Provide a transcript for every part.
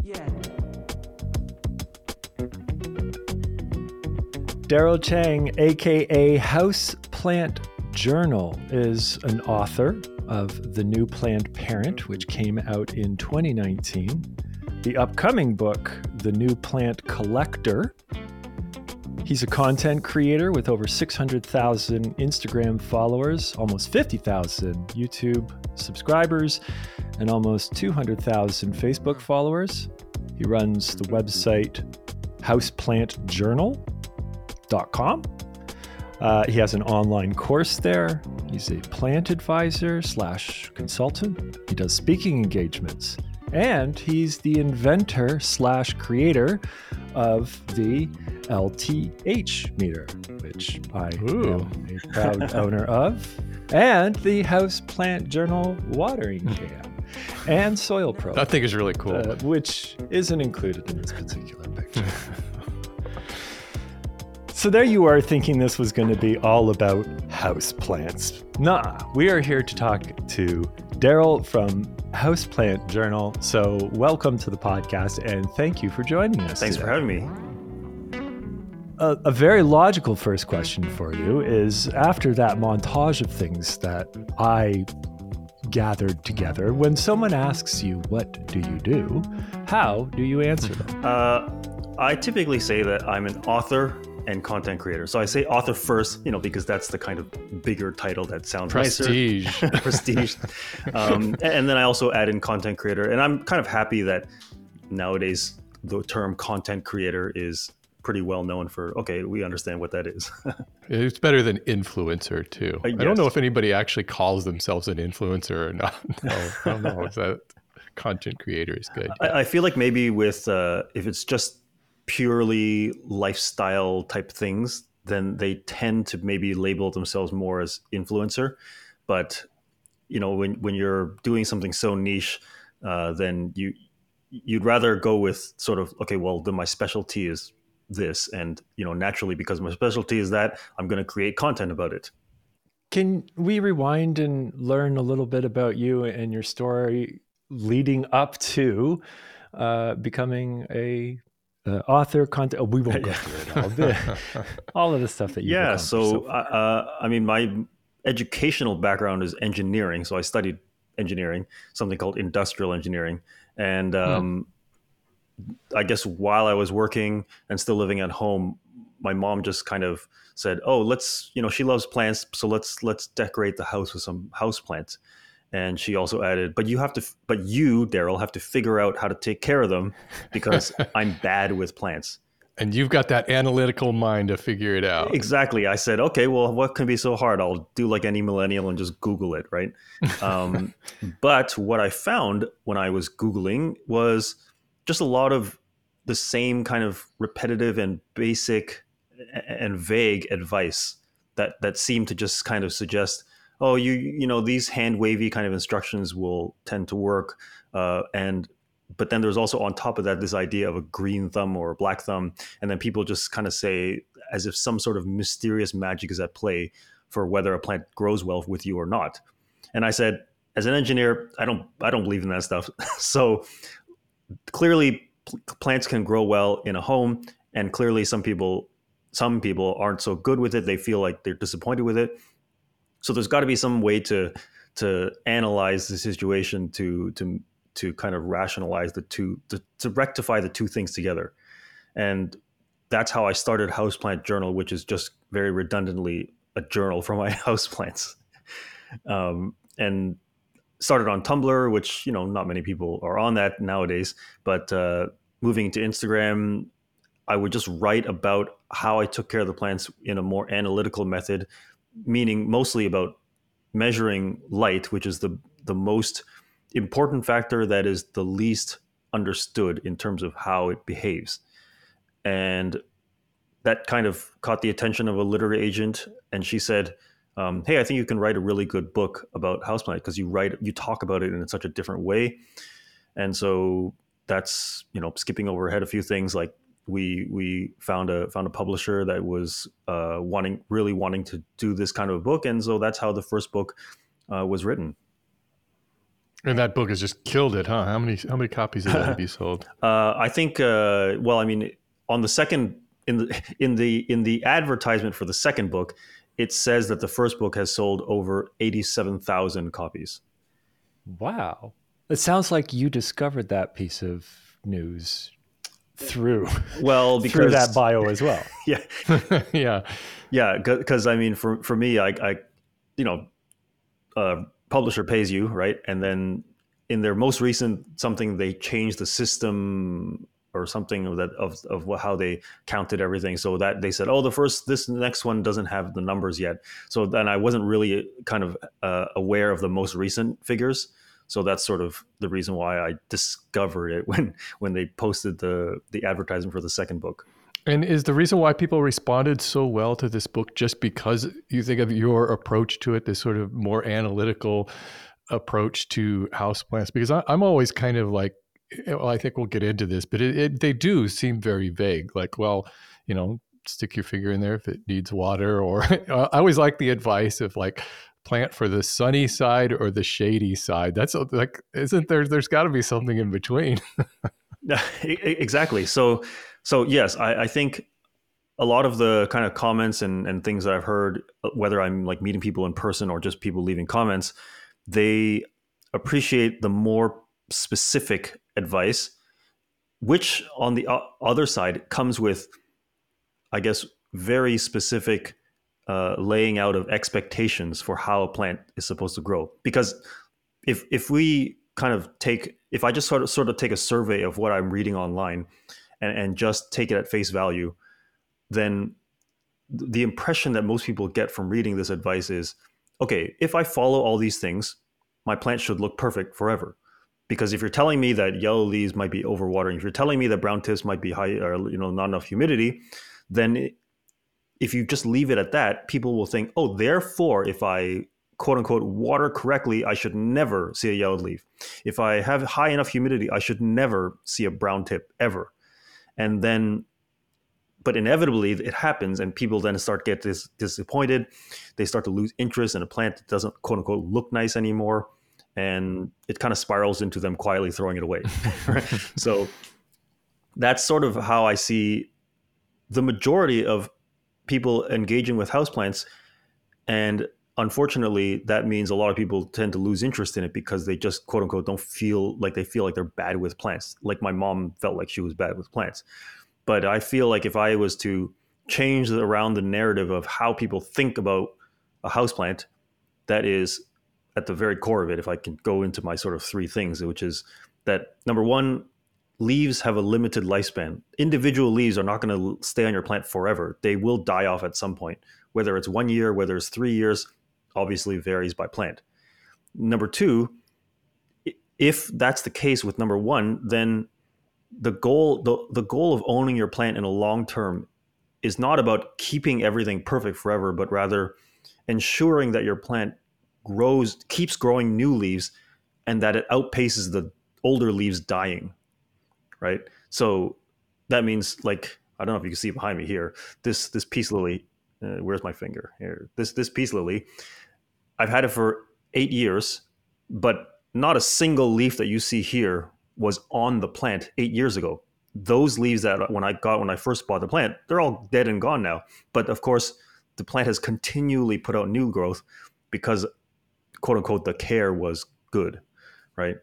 Yeah. Daryl Chang, aka Houseplant Journal, is an author of The New Planned Parent, which came out in 2019. The upcoming book, The New Plant Collector. He's a content creator with over 600,000 Instagram followers, almost 50,000 YouTube subscribers, and almost 200,000 Facebook followers. He runs the website houseplantjournal.com. He has an online course there. He's a plant advisor / consultant. He does speaking engagements. And he's the inventor / creator of the LTH meter, which I am a proud owner of, and the Houseplant Journal watering can, and Soil Pro. That thing is really cool. Which isn't included in this particular picture. So there you are thinking this was going to be all about houseplants. Nah, we are here to talk to Daryl from Houseplant Journal. So welcome to the podcast and thank you for joining us. Thanks for having me. A very logical first question for you is, after that montage of things that I gathered together, when someone asks you, what do you do? How do you answer them? I typically say that I'm an author and content creator. So I say author first, because that's the kind of bigger title that sounds prestige. Nicer. Prestige. And then I also add in content creator. And I'm kind of happy that nowadays the term content creator is pretty well known for, okay, we understand what that is. It's better than influencer too. Yes. I don't know if anybody actually calls themselves an influencer or not. No, I don't know. Is that content creator is good. I feel like maybe with, if it's just purely lifestyle type things, then they tend to maybe label themselves more as influencer. But when you're doing something so niche, then you'd rather go with sort of, okay, well, then my specialty is this, and naturally, because my specialty is that, I'm going to create content about it. Can we rewind and learn a little bit about you and your story leading up to becoming a author, content? Oh, we won't go through it all. All of the stuff that you so my educational background is engineering. So I studied engineering, something called industrial engineering, and I guess while I was working and still living at home, my mom just kind of said, "Oh, let's," she loves plants, so let's decorate the house with some house plants. And she also added, but you, Daryl, have to figure out how to take care of them because I'm bad with plants. And you've got that analytical mind to figure it out. Exactly. I said, okay, well, what can be so hard? I'll do like any millennial and just Google it, right? But what I found when I was Googling was just a lot of the same kind of repetitive and basic and vague advice that seemed to just kind of suggest, oh, these hand wavy kind of instructions will tend to work. But then there's also on top of that, this idea of a green thumb or a black thumb. And then people just kind of say, as if some sort of mysterious magic is at play for whether a plant grows well with you or not. And I said, as an engineer, I don't believe in that stuff. So clearly plants can grow well in a home. And clearly some people aren't so good with it. They feel like they're disappointed with it. So there's got to be some way to analyze the situation to kind of rationalize the two, to rectify the two things together. And that's how I started Houseplant Journal, which is just very redundantly a journal for my houseplants. And started on Tumblr, which, not many people are on that nowadays, but moving to Instagram, I would just write about how I took care of the plants in a more analytical method, meaning mostly about measuring light, which is the most important factor that is the least understood in terms of how it behaves. And that kind of caught the attention of a literary agent. And she said, hey, I think you can write a really good book about houseplant because you talk about it in such a different way. And so that's, skipping overhead a few things, like we found a publisher that was wanting to do this kind of a book. And so that's how the first book was written. And that book has just killed it, huh? How many copies of that have you sold? I think. Well, I mean, on the second in the advertisement for the second book, it says that the first book has sold over 87,000 copies. Wow. It sounds like you discovered that piece of news through Well, through because that bio as well. yeah, Yeah. yeah, because I mean, for me, I you know, publisher pays you, right? And then in their most recent something, they changed the system or something of how they counted everything. So that they said, oh, this next one doesn't have the numbers yet. So then I wasn't really kind of aware of the most recent figures. So that's sort of the reason why I discovered it when they posted the advertisement for the second book. And is the reason why people responded so well to this book just because you think of your approach to it, this sort of more analytical approach to houseplants? Because I'm always kind of like, well, I think we'll get into this, but they do seem very vague. Like, well, stick your finger in there if it needs water, or I always like the advice of like, plant for the sunny side or the shady side. That's like, isn't there's got to be something in between. Exactly. So yes, I think a lot of the kind of comments and things that I've heard, whether I'm like meeting people in person or just people leaving comments, they appreciate the more specific advice, which on the other side comes with, I guess, very specific laying out of expectations for how a plant is supposed to grow. Because if we kind of if I just sort of take a survey of what I'm reading online and just take it at face value, then the impression that most people get from reading this advice is, okay, if I follow all these things, my plant should look perfect forever. Because if you're telling me that yellow leaves might be overwatering, if you're telling me that brown tips might be high or not enough humidity, then if you just leave it at that, people will think, oh, therefore, if I quote unquote water correctly, I should never see a yellow leaf. If I have high enough humidity, I should never see a brown tip ever. And then, but inevitably it happens, and people then start get disappointed. They start to lose interest in a plant that doesn't quote unquote look nice anymore. And it kind of spirals into them quietly throwing it away. So that's sort of how I see the majority of people engaging with houseplants. And unfortunately, that means a lot of people tend to lose interest in it because they just quote unquote don't feel like they're bad with plants. Like my mom felt like she was bad with plants. But I feel like if I was to change around the narrative of how people think about a houseplant, that is at the very core of it, if I can go into my sort of three things, which is that number one, leaves have a limited lifespan. Individual leaves are not going to stay on your plant forever. They will die off at some point, whether it's 1 year, whether it's 3 years, obviously varies by plant. Number two, if that's the case with number one, then the goal of owning your plant in a long term is not about keeping everything perfect forever, but rather ensuring that your plant keeps growing new leaves, and that it outpaces the older leaves dying. Right. So that means, like, I don't know if you can see behind me here, this peace lily, where's my finger here? This peace lily, I've had it for 8 years, but not a single leaf that you see here was on the plant 8 years ago. Those leaves that when I first bought the plant, they're all dead and gone now. But of course, the plant has continually put out new growth because, quote unquote, the care was good, right?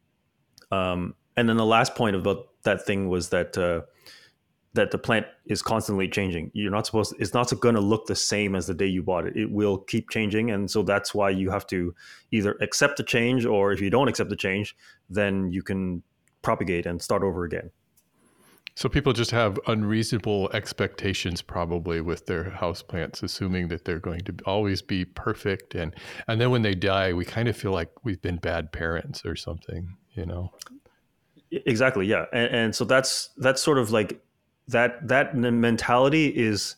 And then the last point about that thing was that that the plant is constantly changing. It's not going to look the same as the day you bought it. It will keep changing. And so that's why you have to either accept the change, or if you don't accept the change, then you can propagate and start over again. So people just have unreasonable expectations probably with their houseplants, assuming that they're going to always be perfect. And then when they die, we kind of feel like we've been bad parents or something, Exactly. Yeah. And so that's sort of like that mentality is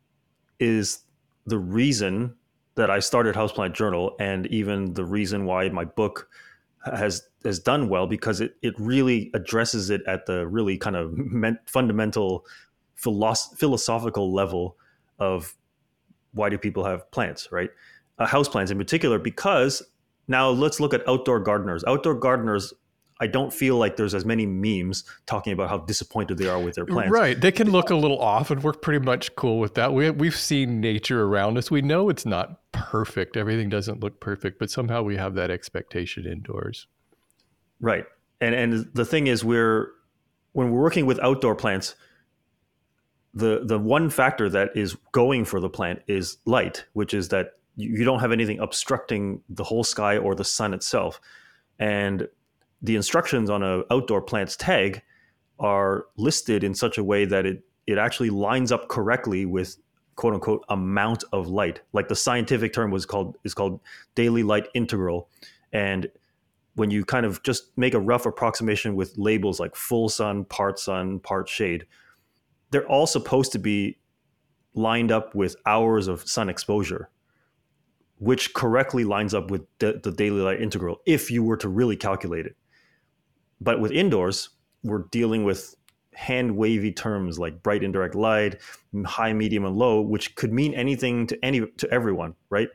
the reason that I started Houseplant Journal, and even the reason why my book has done well, because it really addresses it at the really kind of fundamental philosophical level of why do people have plants, right? Houseplants in particular, because Now let's look at outdoor gardeners. Outdoor gardeners, I don't feel like there's as many memes talking about how disappointed they are with their plants. Right. They can look a little off, and we're pretty much cool with that. We've seen nature around us. We know it's not perfect. Everything doesn't look perfect, but somehow we have that expectation indoors. Right. And the thing is, when we're working with outdoor plants, the one factor that is going for the plant is light, which is that you don't have anything obstructing the whole sky or the sun itself. And the instructions on an outdoor plant's tag are listed in such a way that it actually lines up correctly with quote unquote amount of light. Like the scientific term is called daily light integral. And when you kind of just make a rough approximation with labels like full sun, part shade, they're all supposed to be lined up with hours of sun exposure, which correctly lines up with the daily light integral if you were to really calculate it. But with indoors, we're dealing with hand wavy terms like bright indirect light, high, medium, and low, which could mean anything to everyone, right?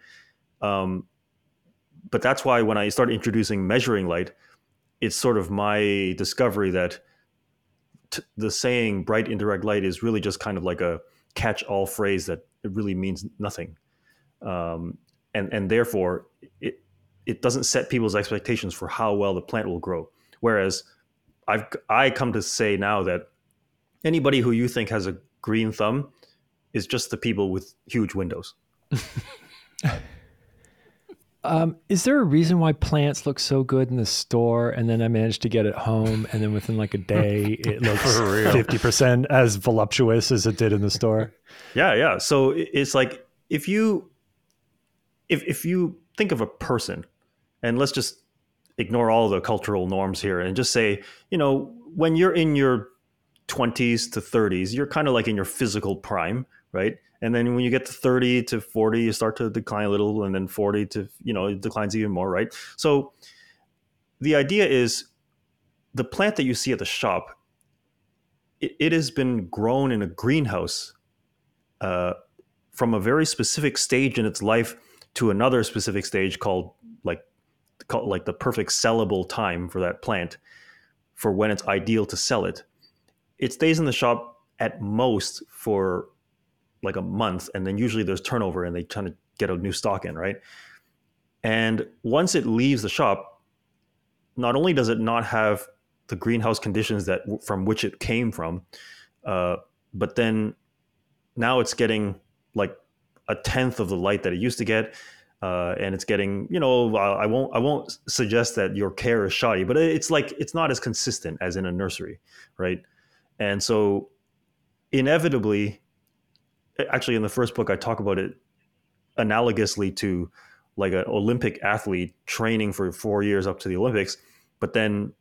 But that's why when I started introducing measuring light, it's sort of my discovery that the saying bright indirect light is really just kind of like a catch-all phrase that it really means nothing. And therefore, it doesn't set people's expectations for how well the plant will grow. Whereas I come to say now that anybody who you think has a green thumb is just the people with huge windows. Is there a reason why plants look so good in the store, and then I managed to get it home, and then within like a day, it looks 50% as voluptuous as it did in the store? Yeah. So it's like if you think of a person, and let's just ignore all the cultural norms here, and just say, when you're in your 20s to 30s, you're kind of like in your physical prime, right? And then when you get to 30 to 40, you start to decline a little, and then 40 to, it declines even more, right? So the idea is the plant that you see at the shop, it has been grown in a greenhouse from a very specific stage in its life to another specific stage called the perfect sellable time for that plant, for when it's ideal to sell it. It stays in the shop at most for like a month, and then usually there's turnover and they try to get a new stock in, right? And once it leaves the shop, not only does it not have the greenhouse conditions from which it came from, but then now it's getting like a tenth of the light that it used to get, and it's getting, I won't suggest that your care is shoddy, but it's not as consistent as in a nursery, right? And so inevitably, actually in the first book I talk about it analogously to like an Olympic athlete training for 4 years up to the Olympics, but then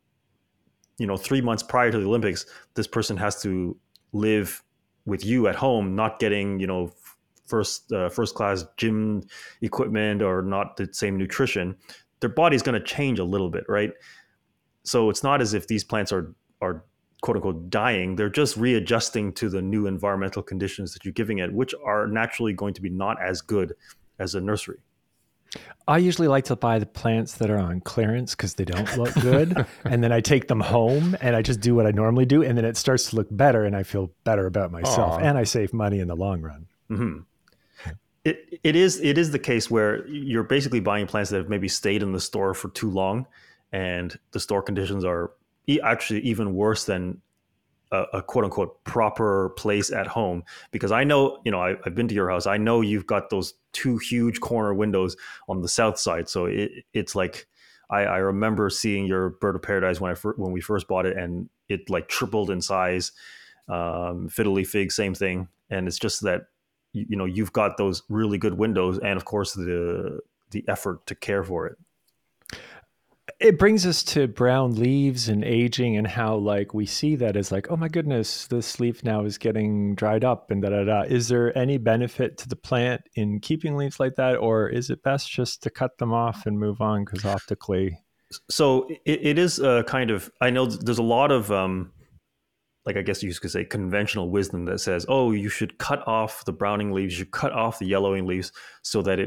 3 months prior to the Olympics, this person has to live with you at home, not getting first class gym equipment or not the same nutrition. Their body's going to change a little bit, right? So it's not as if these plants are quote unquote dying. They're just readjusting to the new environmental conditions that you're giving it, which are naturally going to be not as good as a nursery. I usually like to buy the plants that are on clearance because they don't look good. And then I take them home and I just do what I normally do. And then it starts to look better and I feel better about myself. And I save money in the long run. Mm-hmm. It is the case where you're basically buying plants that have maybe stayed in the store for too long, and the store conditions are actually even worse than a quote unquote proper place at home. Because I know, I've been to your house. I know you've got those two huge corner windows on the south side. So it's like, I remember seeing your bird of paradise when we first bought it, and it like tripled in size. Fiddly fig, same thing. And it's just that, you've got those really good windows, and of course the effort to care for it. It brings us to brown leaves and aging, and how like we see that as like, oh my goodness, this leaf now is getting dried up and da. Is there any benefit to the plant in keeping leaves like that, or is it best just to cut them off and move on? Because optically, so it is kind of, I know there's a lot of like, I guess you could say conventional wisdom that says, oh, you should cut off the browning leaves, you cut off the yellowing leaves so that it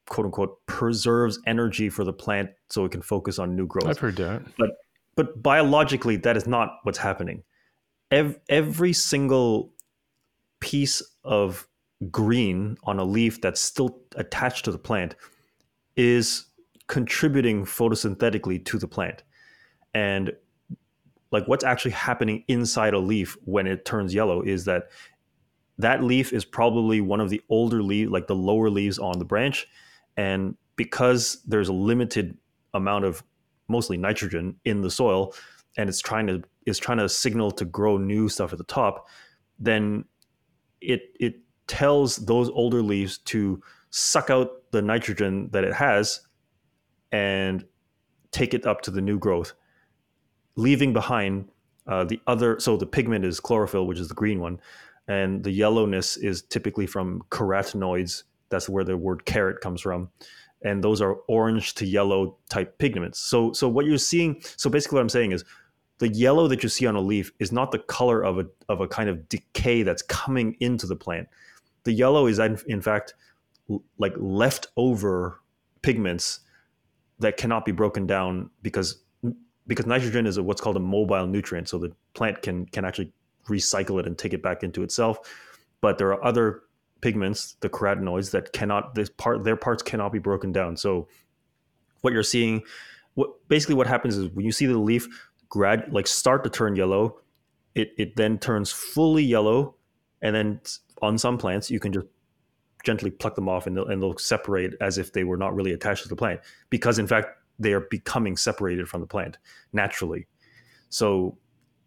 quote unquote preserves energy for the plant so it can focus on new growth. I've heard that. But biologically, that is not what's happening. Every single piece of green on a leaf that's still attached to the plant is contributing photosynthetically to the plant. And like what's actually happening inside a leaf when it turns yellow is that leaf is probably one of the older leaves, like the lower leaves on the branch. And because there's a limited amount of mostly nitrogen in the soil, and it's trying to signal to grow new stuff at the top, then it tells those older leaves to suck out the nitrogen that it has and take it up to the new growth, leaving behind the other. So the pigment is chlorophyll, which is the green one, and the yellowness is typically from carotenoids. That's where the word carrot comes from. And those are orange to yellow type pigments. So what you're seeing, so basically what I'm saying is the yellow that you see on a leaf is not the color of a kind of decay that's coming into the plant. The yellow is in fact like leftover pigments that cannot be broken down because nitrogen is what's called a mobile nutrient. So the plant can actually recycle it and take it back into itself. But there are other pigments, the carotenoids, that their parts cannot be broken down. So what you're seeing, what happens is when you see the leaf start to turn yellow, it then turns fully yellow, and then on some plants you can just gently pluck them off and they'll separate as if they were not really attached to the plant, because in fact they are becoming separated from the plant naturally. So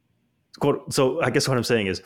I guess what I'm saying is,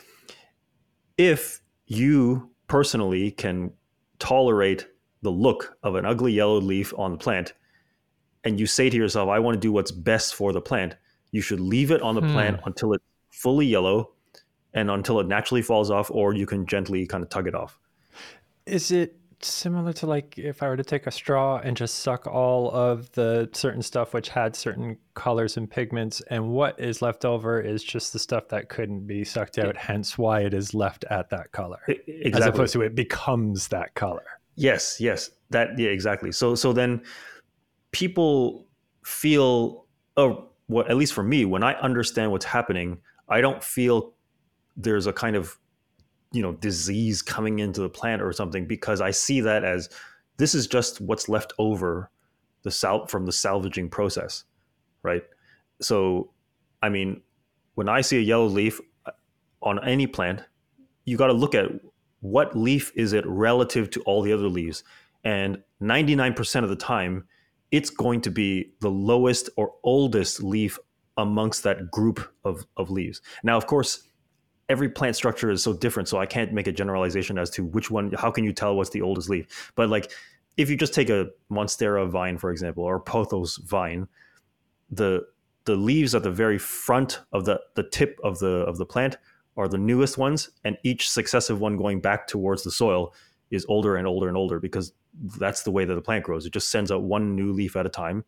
if you personally can tolerate the look of an ugly yellow leaf on the plant, and you say to yourself, I want to do what's best for the plant, you should leave it on the plant until it's fully yellow and until it naturally falls off, or you can gently kind of tug it off. Is it similar to like if I were to take a straw and just suck all of the certain stuff which had certain colors and pigments, and what is left over is just the stuff that couldn't be sucked out, hence why it is left at that color, exactly, as opposed to it becomes that color? Yes, exactly. So then people feel, at least for me, when I understand what's happening, I don't feel there's a kind of disease coming into the plant or something, because I see that as this is just what's left over from the salvaging process, right? So, I mean, when I see a yellow leaf on any plant, you got to look at what leaf is it relative to all the other leaves, and 99% of the time, it's going to be the lowest or oldest leaf amongst that group of leaves. Now, of course, every plant structure is so different, so I can't make a generalization as to which one. How can you tell what's the oldest leaf? But like, if you just take a Monstera vine, for example, or pothos vine, the leaves at the very front of the tip of the plant are the newest ones, and each successive one going back towards the soil is older and older and older, because that's the way that the plant grows. It just sends out one new leaf at a time,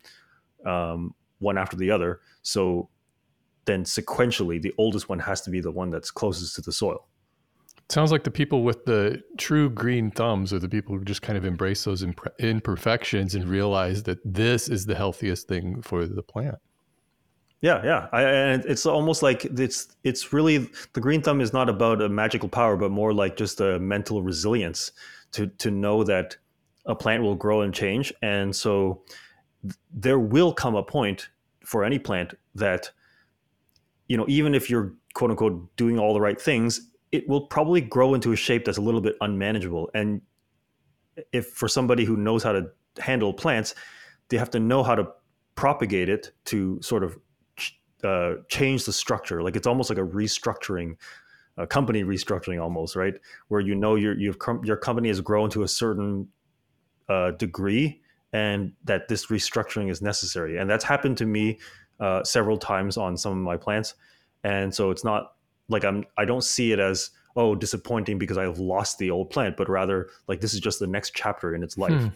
one after the other. So then sequentially, the oldest one has to be the one that's closest to the soil. Sounds like the people with the true green thumbs are the people who just kind of embrace those imperfections and realize that this is the healthiest thing for the plant. Yeah. And it's almost like it's really, the green thumb is not about a magical power, but more like just a mental resilience to know that a plant will grow and change. And so there will come a point for any plant that, even if you're quote unquote doing all the right things, it will probably grow into a shape that's a little bit unmanageable. And if for somebody who knows how to handle plants, they have to know how to propagate it to sort of change the structure. Like, it's almost like a restructuring, a company restructuring almost, right? Where your company has grown to a certain degree, and that this restructuring is necessary. And that's happened to me several times on some of my plants. And so it's not like I don't see it as, oh, disappointing because I've lost the old plant, but rather like this is just the next chapter in its life.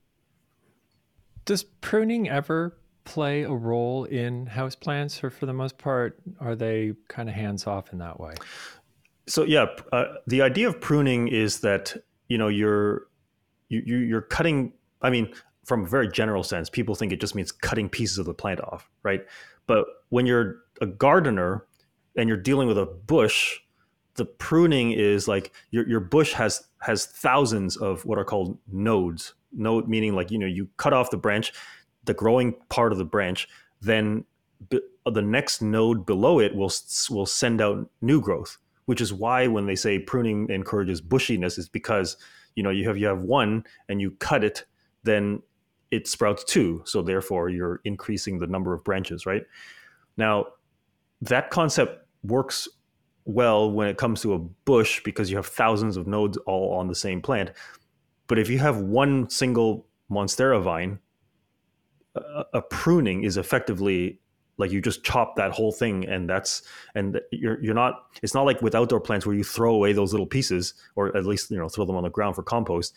Does pruning ever play a role in houseplants, or for the most part, are they kind of hands off in that way? So yeah, the idea of pruning is that you're cutting I mean, from a very general sense, people think it just means cutting pieces of the plant off, right? But when you're a gardener and you're dealing with a bush, the pruning is like your bush has thousands of what are called nodes. Node meaning like, you cut off the branch, the growing part of the branch, then the next node below it will send out new growth, which is why when they say pruning encourages bushiness, is because you have one and you cut it, then it sprouts two, so therefore you're increasing the number of branches, right? Now that concept works well when it comes to a bush because you have thousands of nodes all on the same plant. But if you have one single monstera vine, a pruning is effectively like you just chop that whole thing, and you're not. It's not like with outdoor plants where you throw away those little pieces, or at least throw them on the ground for compost.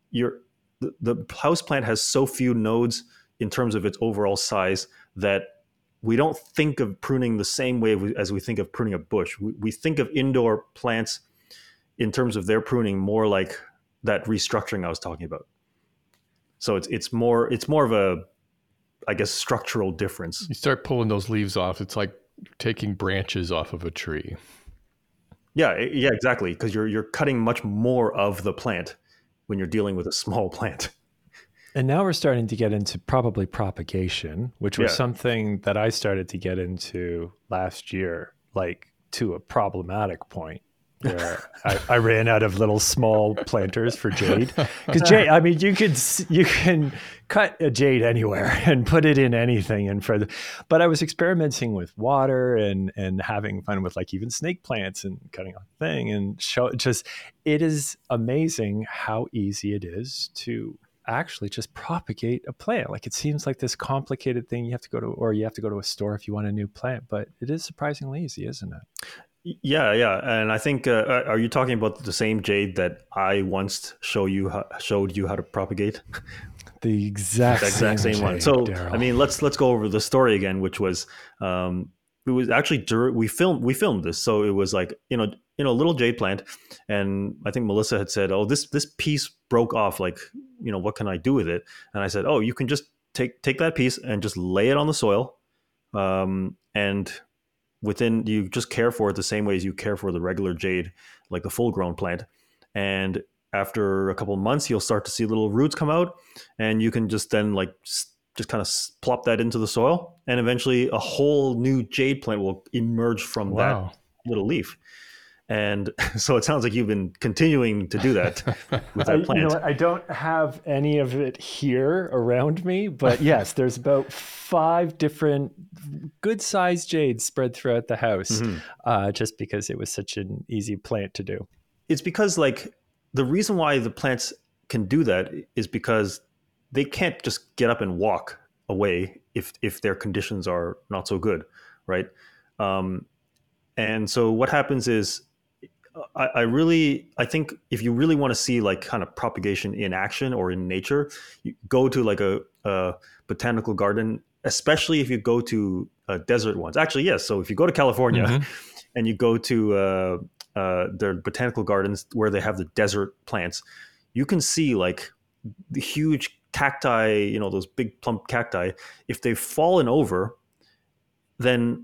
The house plant has so few nodes in terms of its overall size that we don't think of pruning the same way as we think of pruning a bush. We think of indoor plants in terms of their pruning more like that restructuring I was talking about. So it's more of a, I guess, structural difference. You start pulling those leaves off, it's like taking branches off of a tree. Yeah, exactly. Because you're cutting much more of the plant when you're dealing with a small plant. And now we're starting to get into probably propagation, which was something that I started to get into last year, like to a problematic point where I ran out of little small planters for jade. Because jade, I mean, you can cut a jade anywhere and put it in anything. But I was experimenting with water and having fun with like even snake plants and cutting a thing and it is amazing how easy it is to actually just propagate a plant. Like it seems like this complicated thing you have to go to a store if you want a new plant, but it is surprisingly easy, isn't it? Yeah. And I think, are you talking about the same jade that I once showed you how to propagate? The exact same jade, one. So, Daryl. I mean, let's go over the story again, which was, it was actually we filmed this. So it was like, a little jade plant. And I think Melissa had said, oh, this piece broke off. Like, what can I do with it? And I said, oh, you can just take that piece and just lay it on the soil. And you just care for it the same way as you care for the regular jade, like the full grown plant. And after a couple of months, you'll start to see little roots come out, and you can just then just kind of plop that into the soil, and eventually a whole new jade plant will emerge from that little leaf. And so it sounds like you've been continuing to do that with that plant. I don't have any of it here around me, but yes, there's about 5 different good-sized jades spread throughout the house, just because it was such an easy plant to do. It's because like the reason why the plants can do that is because they can't just get up and walk away if their conditions are not so good, right? And so what happens is, I think if you really want to see like kind of propagation in action or in nature, you go to like a botanical garden, especially if you go to desert ones. Actually, yes. So if you go to California and you go to their botanical gardens where they have the desert plants, you can see like the huge cacti, those big plump cacti. If they've fallen over, then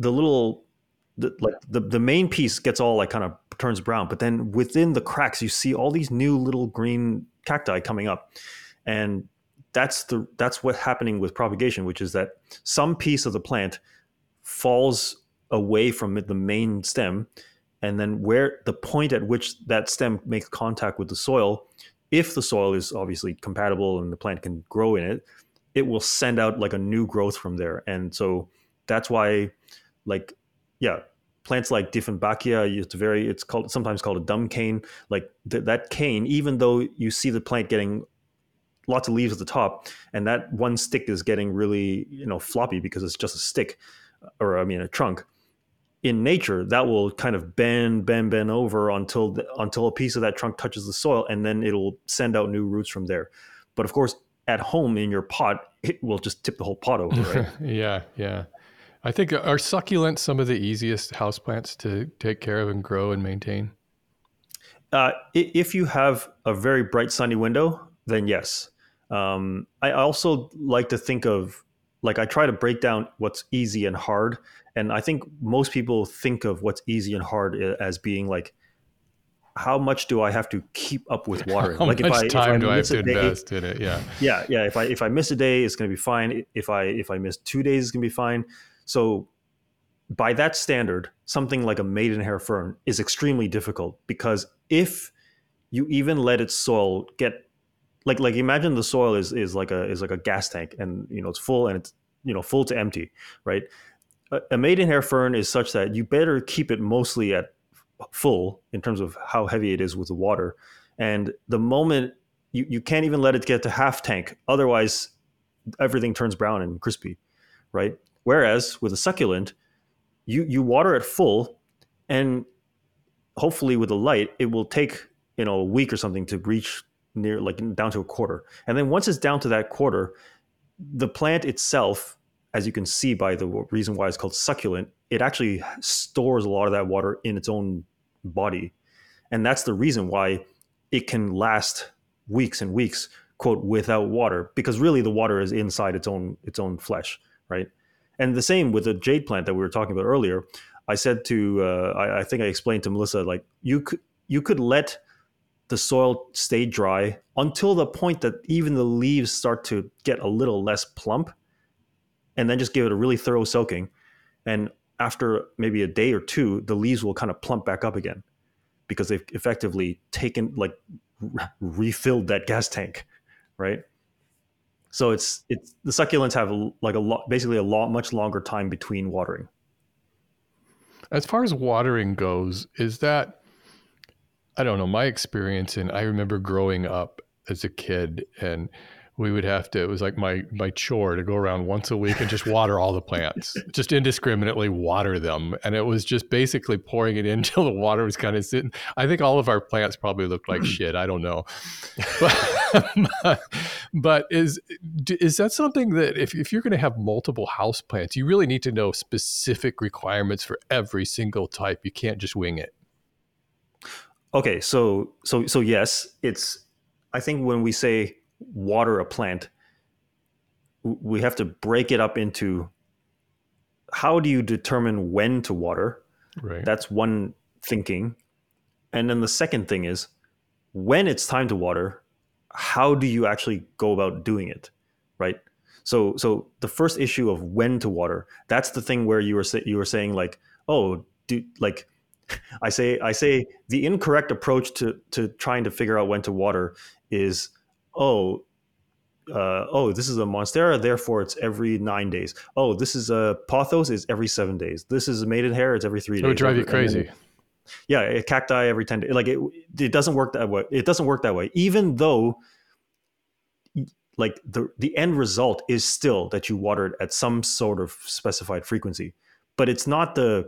the main piece gets all like kind of turns brown, but then within the cracks you see all these new little green cacti coming up. And that's what's happening with propagation, which is that some piece of the plant falls away from the main stem, and then where the point at which that stem makes contact with the soil, if the soil is obviously compatible and the plant can grow in it, it will send out like a new growth from there. And so that's why plants like Dieffenbachia, it's sometimes called a dumb cane. Like that cane, even though you see the plant getting lots of leaves at the top, and that one stick is getting really floppy because it's just a stick, or a trunk. In nature, that will kind of bend over until a piece of that trunk touches the soil, and then it'll send out new roots from there. But of course, at home in your pot, it will just tip the whole pot over, right? Yeah. I think are succulents some of the easiest houseplants to take care of and grow and maintain? If you have a very bright sunny window, then yes. I also like to think of, like, I try to break down what's easy and hard. And I think most people think of what's easy and hard as being like, how much do I have to keep up with watering? How Like much if I time do I have miss to a day, invest in it? Yeah. yeah. If I miss a day, it's going to be fine. If I miss 2 days, it's going to be fine. So by that standard, something like a maidenhair fern is extremely difficult, because if you even let its soil get, like imagine the soil is like a gas tank, and it's full, and it's full to empty, right? A maidenhair fern is such that you better keep it mostly at full in terms of how heavy it is with the water. And the moment you can't even let it get to half tank, otherwise everything turns brown and crispy, right? Whereas with a succulent, you water it full, and hopefully with the light it will take a week or something to reach near, like, down to a quarter. And then once it's down to that quarter, the plant itself, as you can see by the reason why it's called succulent, it actually stores a lot of that water in its own body. And that's the reason why it can last weeks and weeks, quote, without water, because really the water is inside its own flesh, right? And the same with the jade plant that we were talking about earlier. I said to I think I explained to Melissa, like, you could let the soil stay dry until the point that even the leaves start to get a little less plump, and then just give it a really thorough soaking. And after maybe a day or two, the leaves will kind of plump back up again, because they've effectively taken, like, refilled that gas tank, right? So it's the succulents have basically a much longer time between watering. As far as watering goes, is that, I don't know, my experience, and I remember growing up as a kid, and we would have to, it was like my chore to go around once a week and just water all the plants, just indiscriminately water them. And it was just basically pouring it in until the water was kind of sitting. I think all of our plants probably looked like shit. I don't know. But is that something that if you're going to have multiple house plants, you really need to know specific requirements for every single type? You can't just wing it. Okay, so yes, I think when we say water a plant, we have to break it up into, how do you determine when to water? Right. That's one thinking. And then the second thing is, when it's time to water, how do you actually go about doing it, right? So the first issue of when to water, that's the thing where you were saying, like, oh, I say the incorrect approach to trying to figure out when to water is, this is a monstera, therefore it's every 9 days. Oh, this is a pothos, is every 7 days. This is a maidenhair, it's every 3 days. It would drive you crazy. Yeah, a cacti every 10 days. Like, it doesn't work that way. It doesn't work that way, even though, like, the end result is still that you water it at some sort of specified frequency. But it's not the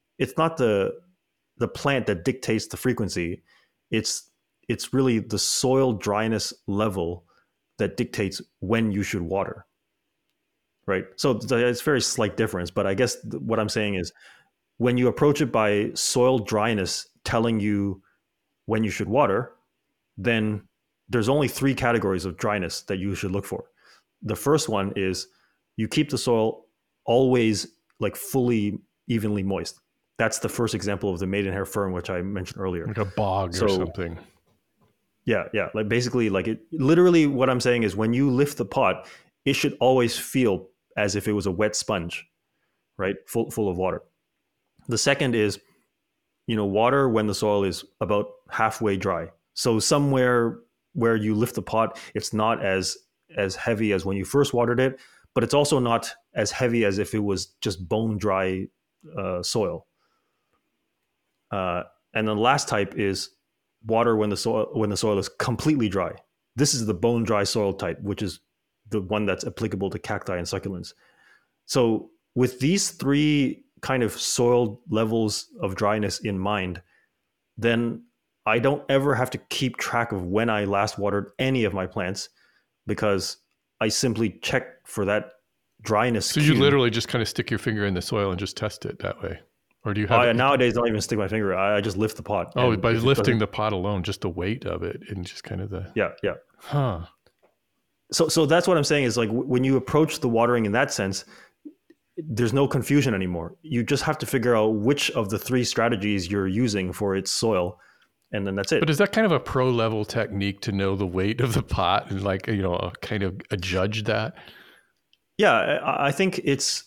plant that dictates the frequency. It's really the soil dryness level that dictates when you should water, right? So it's a very slight difference, but I guess what I'm saying is, when you approach it by soil dryness telling you when you should water, then there's only 3 categories of dryness that you should look for. The first one is, you keep the soil always, like, fully evenly moist. That's the first example of the maidenhair fern, which I mentioned earlier. Like a bog or something. Yeah. Like, basically, like, it literally, what I'm saying is, when you lift the pot, it should always feel as if it was a wet sponge, right? Full of water. The second is, water when the soil is about halfway dry. So somewhere where you lift the pot, it's not as heavy as when you first watered it, but it's also not as heavy as if it was just bone dry soil. And then the last type is water when the soil is completely dry. This is the bone dry soil type, which is the one that's applicable to cacti and succulents. So with these 3 kind of soil levels of dryness in mind, then I don't ever have to keep track of when I last watered any of my plants, because I simply check for that dryness. So you literally just kind of stick your finger in the soil and just test it that way? Or do you have nowadays I don't even stick my finger. I just lift the pot. Oh, by lifting the pot alone, just the weight of it and just kind of the... Yeah. Huh. So that's what I'm saying is like when you approach the watering in that sense, there's no confusion anymore. You just have to figure out which of the three strategies you're using for its soil, and then that's it. But is that kind of a pro level technique to know the weight of the pot and like, kind of judge that? Yeah, I think it's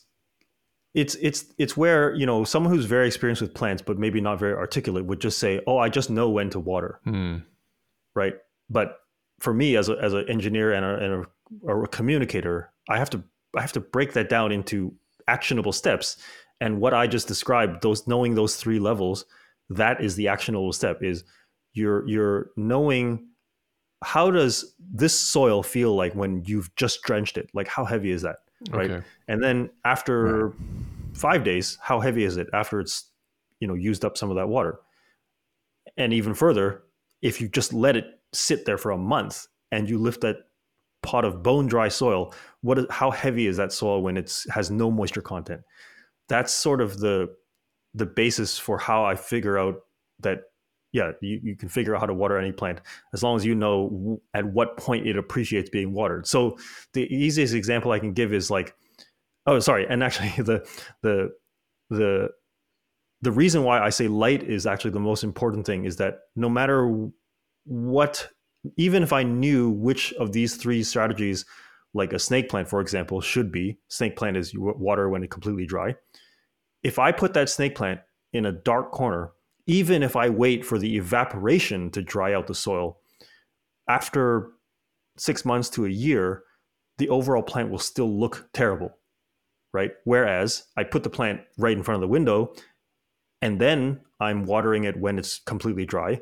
where, someone who's very experienced with plants but maybe not very articulate would just say, oh, I just know when to water. Right. But for me as an engineer and a communicator, I have to break that down into actionable steps. And what I just described, knowing those three levels, that is the actionable step. Is you're knowing, how does this soil feel like when you've just drenched it? Like, how heavy is that? Right. Okay. And then after 5 days, how heavy is it after it's, used up some of that water? And even further, if you just let it sit there for a month and you lift that pot of bone dry soil, how heavy is that soil when it has no moisture content? That's sort of the basis for how I figure out that, yeah, you can figure out how to water any plant as long as you know at what point it appreciates being watered. So the easiest example I can give is like, oh, sorry. And actually the reason why I say light is actually the most important thing is that no matter what, even if I knew which of these three strategies, like a snake plant, for example, should be, snake plant is you water when it's completely dry. If I put that snake plant in a dark corner, even if I wait for the evaporation to dry out the soil, after 6 months to a year, the overall plant will still look terrible, right? Whereas I put the plant right in front of the window and then I'm watering it when it's completely dry.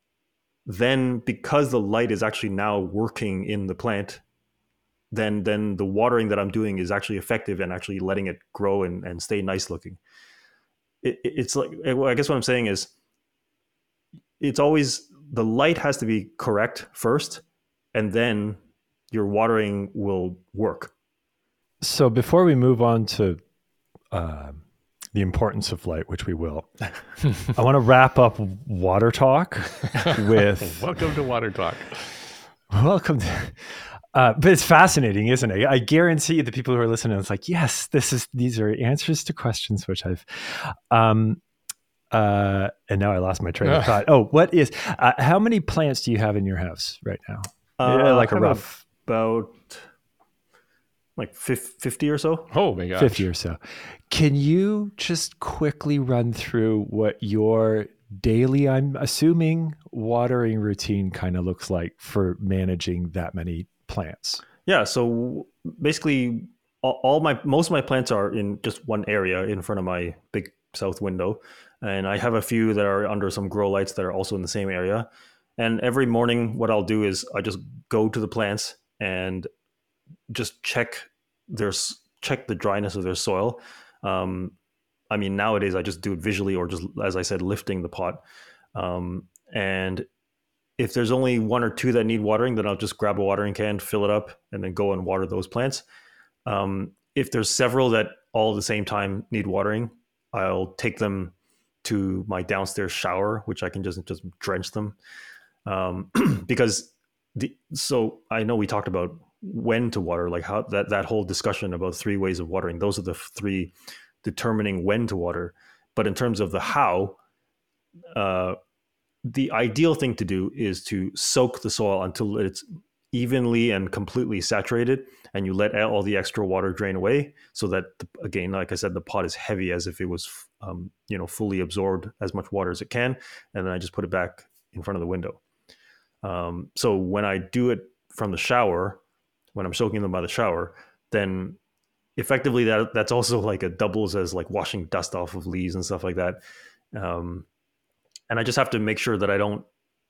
Then because the light is actually now working in the plant, then the watering that I'm doing is actually effective and actually letting it grow and stay nice looking. It's like, I guess what I'm saying is it's always, the light has to be correct first, and then your watering will work. So before we move on to the importance of light, which we will, I want to wrap up water talk with welcome to water talk. Welcome to, but it's fascinating, isn't it? I guarantee the people who are listening, it's like, yes, these are answers to questions which I've, and now I lost my train of thought. Oh, how many plants do you have in your house right now? Like a rough, about like 50 or so. Oh my gosh. 50 or so. Can you just quickly run through what your daily, I'm assuming, watering routine kind of looks like for managing that many plants? Yeah. So basically most of my plants are in just one area in front of my big south window. And I have a few that are under some grow lights that are also in the same area. And every morning what I'll do is I just go to the plants and just check the dryness of their soil. I mean, nowadays I just do it visually or just, as I said, lifting the pot. And if there's only one or two that need watering, then I'll just grab a watering can, fill it up, and then go and water those plants. If there's several that all at the same time need watering, I'll take them to my downstairs shower, which I can just drench them. Because so I know we talked about when to water, like how that whole discussion about 3 ways of watering, those are the 3 determining when to water. But in terms of the how, the ideal thing to do is to soak the soil until it's evenly and completely saturated, and you let all the extra water drain away, so that, again, like I said, the pot is heavy as if it was fully absorbed as much water as it can, and then I just put it back in front of the window. So when I do it from the shower, when I'm soaking them by the shower, then effectively that's also like it doubles as like washing dust off of leaves and stuff like that. And I just have to make sure that I don't,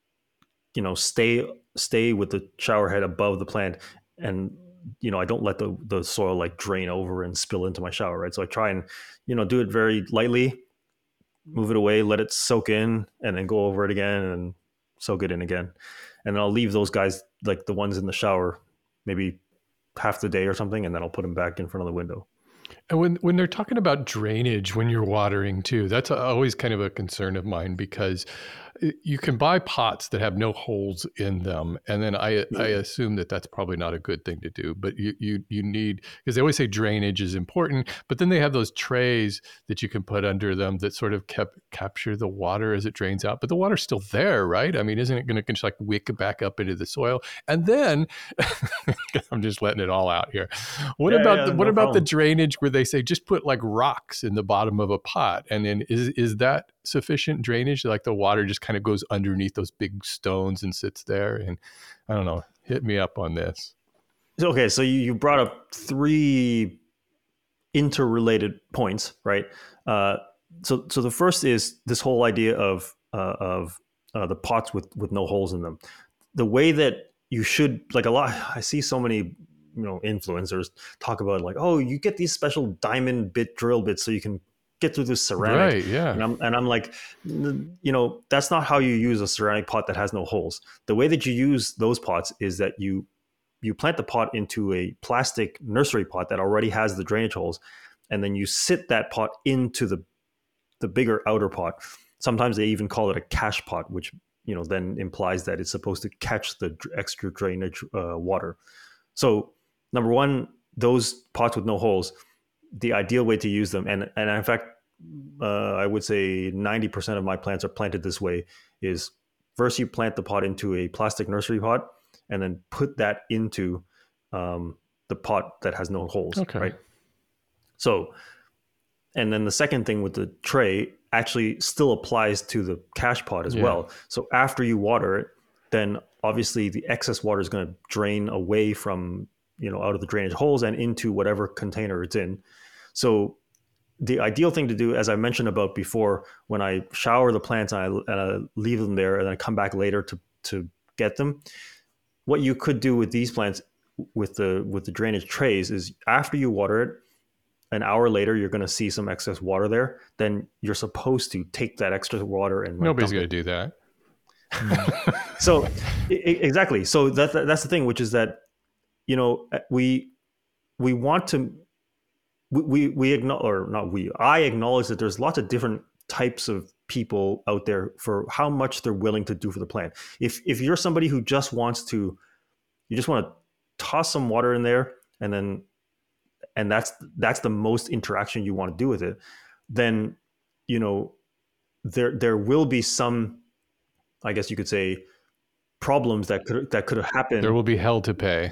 stay with the shower head above the plant, and I don't let the soil like drain over and spill into my shower, right? So I try and do it very lightly, move it away, let it soak in, and then go over it again and soak it in again. And then I'll leave those guys, like the ones in the shower, maybe half the day or something, and then I'll put them back in front of the window. And when they're talking about drainage when you're watering too, that's always kind of a concern of mine, because you can buy pots that have no holes in them, and then I assume that that's probably not a good thing to do. But you need, because they always say drainage is important, but then they have those trays that you can put under them that sort of capture the water as it drains out. But the water's still there, right? I mean, isn't it going to just like wick back up into the soil? And then I'm just letting it all out here. What about the drainage where they say just put like rocks in the bottom of a pot, and then is that sufficient drainage? Like the water just kind of goes underneath those big stones and sits there? And I don't know, hit me up on this. Okay, so you brought up 3 interrelated points, right? So the first is this whole idea of the pots with no holes in them. The way that you should, like, I see so many influencers talk about like, oh, you get these special diamond drill bits so you can get through this ceramic. Right, yeah. And I'm like, that's not how you use a ceramic pot that has no holes. The way that you use those pots is that you plant the pot into a plastic nursery pot that already has the drainage holes, and then you sit that pot into the bigger outer pot. Sometimes they even call it a cache pot, which then implies that it's supposed to catch the extra drainage water. So number one, those pots with no holes, the ideal way to use them, and in fact, I would say 90% of my plants are planted this way, is first you plant the pot into a plastic nursery pot, and then put that into the pot that has no holes, okay. Right? So, and then the second thing with the tray actually still applies to the cache pot as well. So after you water it, then obviously the excess water is going to drain away from out of the drainage holes and into whatever container it's in. So the ideal thing to do, as I mentioned about before, when I shower the plants and I leave them there and then I come back later to get them, what you could do with these plants with the drainage trays is after you water it, an hour later you're going to see some excess water there. Then you're supposed to take that extra water and nobody's going to do that. So exactly. So that's the thing, which is that we want to I acknowledge that there's lots of different types of people out there for how much they're willing to do for the plant. If you're somebody who just want to toss some water in there and that's the most interaction you want to do with it, then there will be some, I guess you could say, problems that could have happened. There will be hell to pay.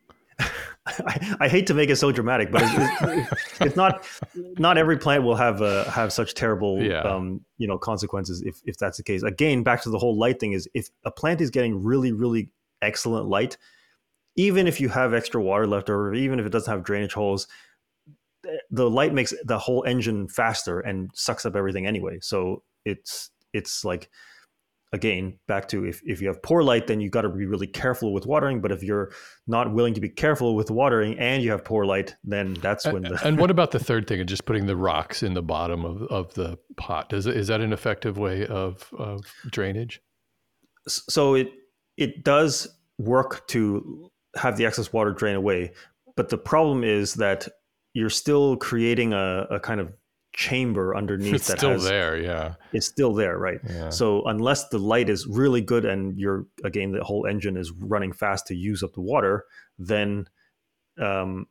I hate to make it so dramatic, but it's not every plant will have such terrible consequences if that's the case. Again, back to the whole light thing, is if a plant is getting really, really excellent light, even if you have extra water left over, even if it doesn't have drainage holes, the light makes the whole engine faster and sucks up everything anyway. So it's like, again, back to if you have poor light, then you got to be really careful with watering. But if you're not willing to be careful with watering and you have poor light, then that's when And what about the third thing of just putting the rocks in the bottom of the pot? Is that an effective way of drainage? So it does work to have the excess water drain away. But the problem is that you're still creating a kind of chamber underneath. It's still there, yeah. It's still there, right? Yeah. So unless the light is really good and the whole engine is running fast to use up the water, then it'll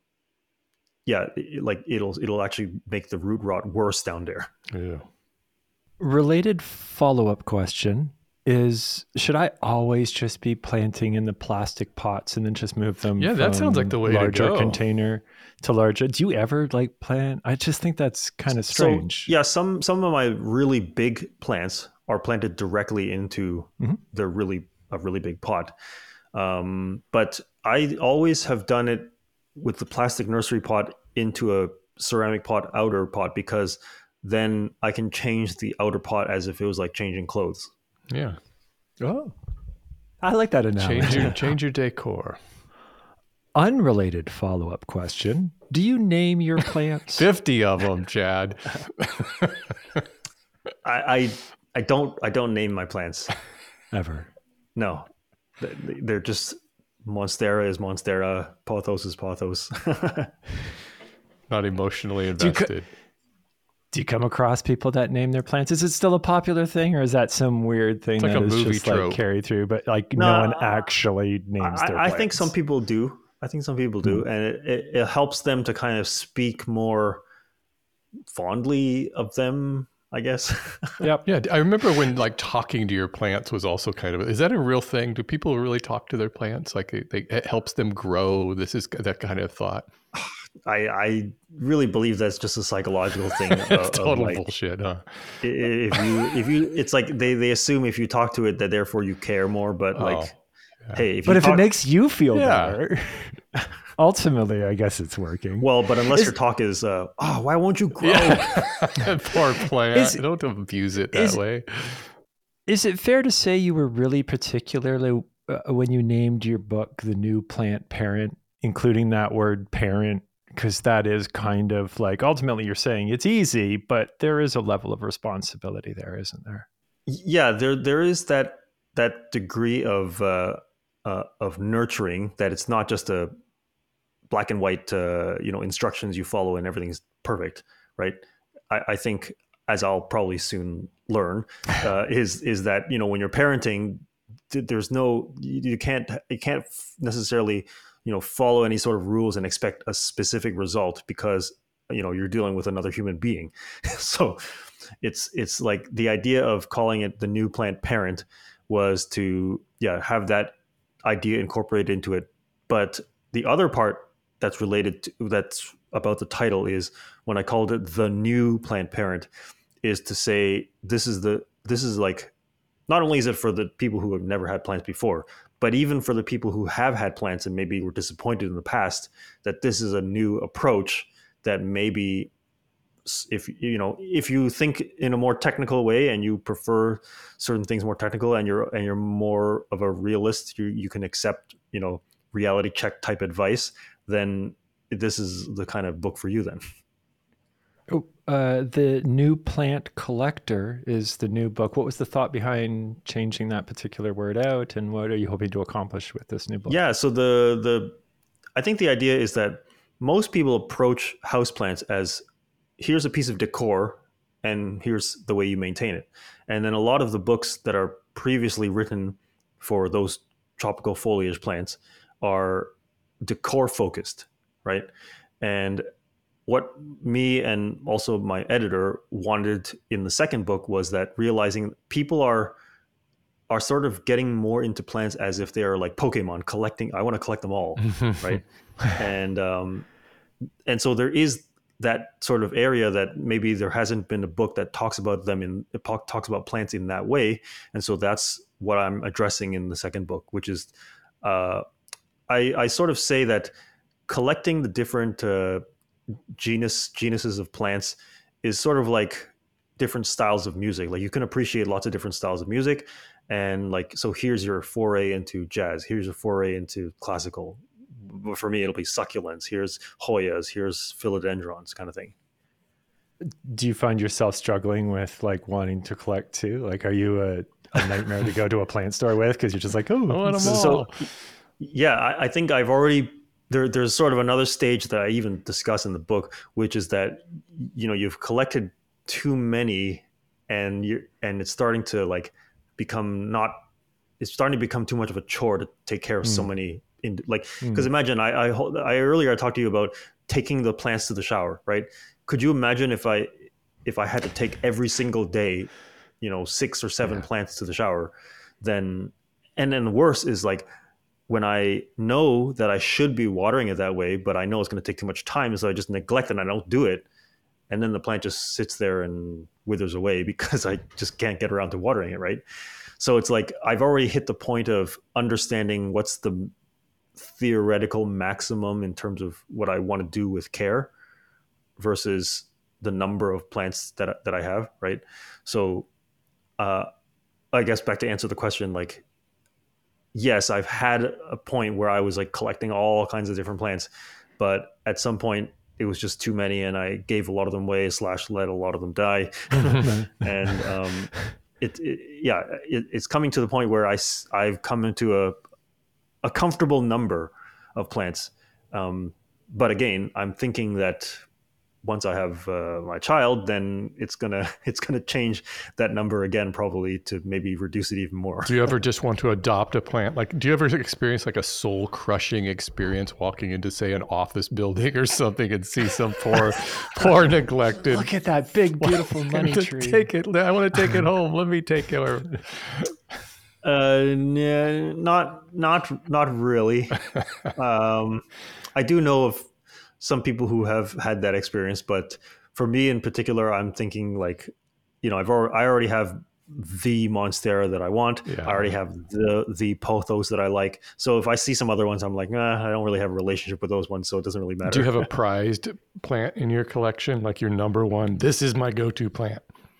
actually make the root rot worse down there. Yeah. Related follow-up question is, should I always just be planting in the plastic pots and then just move them that sounds like the way larger to go. Container to larger? Do you ever plant? I just think that's kind of strange. So, some of my really big plants are planted directly into a really big pot. But I always have done it with the plastic nursery pot into a ceramic pot, outer pot, because then I can change the outer pot as if it was like changing clothes. Yeah. Oh, I like that analogy. Change your decor. Unrelated follow-up question. Do you name your plants? 50 of them, Chad. I don't name my plants. Ever. No. They're just, Monstera is Monstera, Pothos is Pothos. not emotionally Do you, invested. do you come across people that name their plants? Is it still a popular thing, or is that some weird thing It's like that a is movie just trope. like carried through, but like No, no one actually names their I plants? think some people do. I think some people do, and it helps them to kind of speak more fondly of them, I guess. Yep. Yeah, I remember when like talking to your plants was also kind of, is that a real thing? Do people really talk to their plants? Like it helps them grow. This is that kind of thought. I really believe that's just a psychological thing It's of total like bullshit, huh? if you it's like they assume if you talk to it that therefore you care more, but like Oh, yeah. hey, if But you if talk, it makes you feel Yeah. better, ultimately, I guess it's working. well, but unless Is- your talk is oh, why won't you grow? Yeah. Poor plant. Is- Don't abuse it that is- way. Is it fair to say you were really particularly when you named your book The New Plant Parent, including that word parent? Because that is kind of like ultimately you're saying it's easy, but there is a level of responsibility there, isn't there? Yeah, there is that degree of nurturing, that it's not just a black and white instructions you follow and everything's perfect, right? I think, as I'll probably soon learn, is that when you're parenting, there's no you can't necessarily follow any sort of rules and expect a specific result, because you're dealing with another human being. So it's like the idea of calling it The New Plant Parent was to have that idea incorporated into it. But the other part that's about the title is, when I called it The New Plant Parent, is to say this is like, not only is it for the people who have never had plants before, but even for the people who have had plants and maybe were disappointed in the past, that this is a new approach that maybe, if you think in a more technical way and you prefer certain things more technical, and you're more of a realist, you can accept reality check type advice, then this is the kind of book for you then. Oh, the New Plant Collector is the new book. What was the thought behind changing that particular word out, and what are you hoping to accomplish with this new book? Yeah, so I think the idea is that most people approach houseplants as, here's a piece of decor and here's the way you maintain it. And then a lot of the books that are previously written for those tropical foliage plants are decor focused, right? And what me and also my editor wanted in the second book was that, realizing people are sort of getting more into plants as if they are like Pokemon collecting. I want to collect them all, right? And so there is that sort of area that maybe there hasn't been a book that talks about them talks about plants in that way. And so that's what I'm addressing in the second book, which is I sort of say that collecting the different genuses of plants is sort of like different styles of music. Like, you can appreciate lots of different styles of music, and like, so here's your foray into jazz, here's a foray into classical. For me, it'll be succulents, here's Hoyas, here's philodendrons, kind of thing. Do you find yourself struggling with like wanting to collect too? Like, are you a nightmare to go to a plant store with, because you're just like, oh, I want them all. So yeah, I think I've already there's sort of another stage that I even discuss in the book, which is that you've collected too many, and it's starting to like it's starting to become too much of a chore to take care of so many. Because imagine, I earlier I talked to you about taking the plants to the shower, right? Could you imagine if I had to take every single day 6 or 7 plants to the shower? And then the worst is, like, when I know that I should be watering it that way, but I know it's going to take too much time, so I just neglect it and I don't do it, and then the plant just sits there and withers away because I just can't get around to watering it, right? So it's like, I've already hit the point of understanding what's the theoretical maximum in terms of what I want to do with care versus the number of plants that I have, right? So I guess back to answer the question, like, yes, I've had a point where I was like collecting all kinds of different plants, but at some point it was just too many, and I gave a lot of them away / let a lot of them die. And it's coming to the point where I've come into a comfortable number of plants. But again, I'm thinking that once I have my child, then it's gonna change that number again, probably, to maybe reduce it even more. Do you ever just want to adopt a plant? Like, do you ever experience like a soul crushing experience walking into, say, an office building or something and see some poor neglected? Look at that big, beautiful money tree. Take it. I want to take it home. Let me take it. Not really. I do know of some people who have had that experience, but for me in particular, I'm thinking like, I already have the Monstera that I want. Yeah. I already have the Pothos that I like. So if I see some other ones, I'm like, I don't really have a relationship with those ones, so it doesn't really matter. Do you have a prized plant in your collection, like your number one? This is my go-to plant.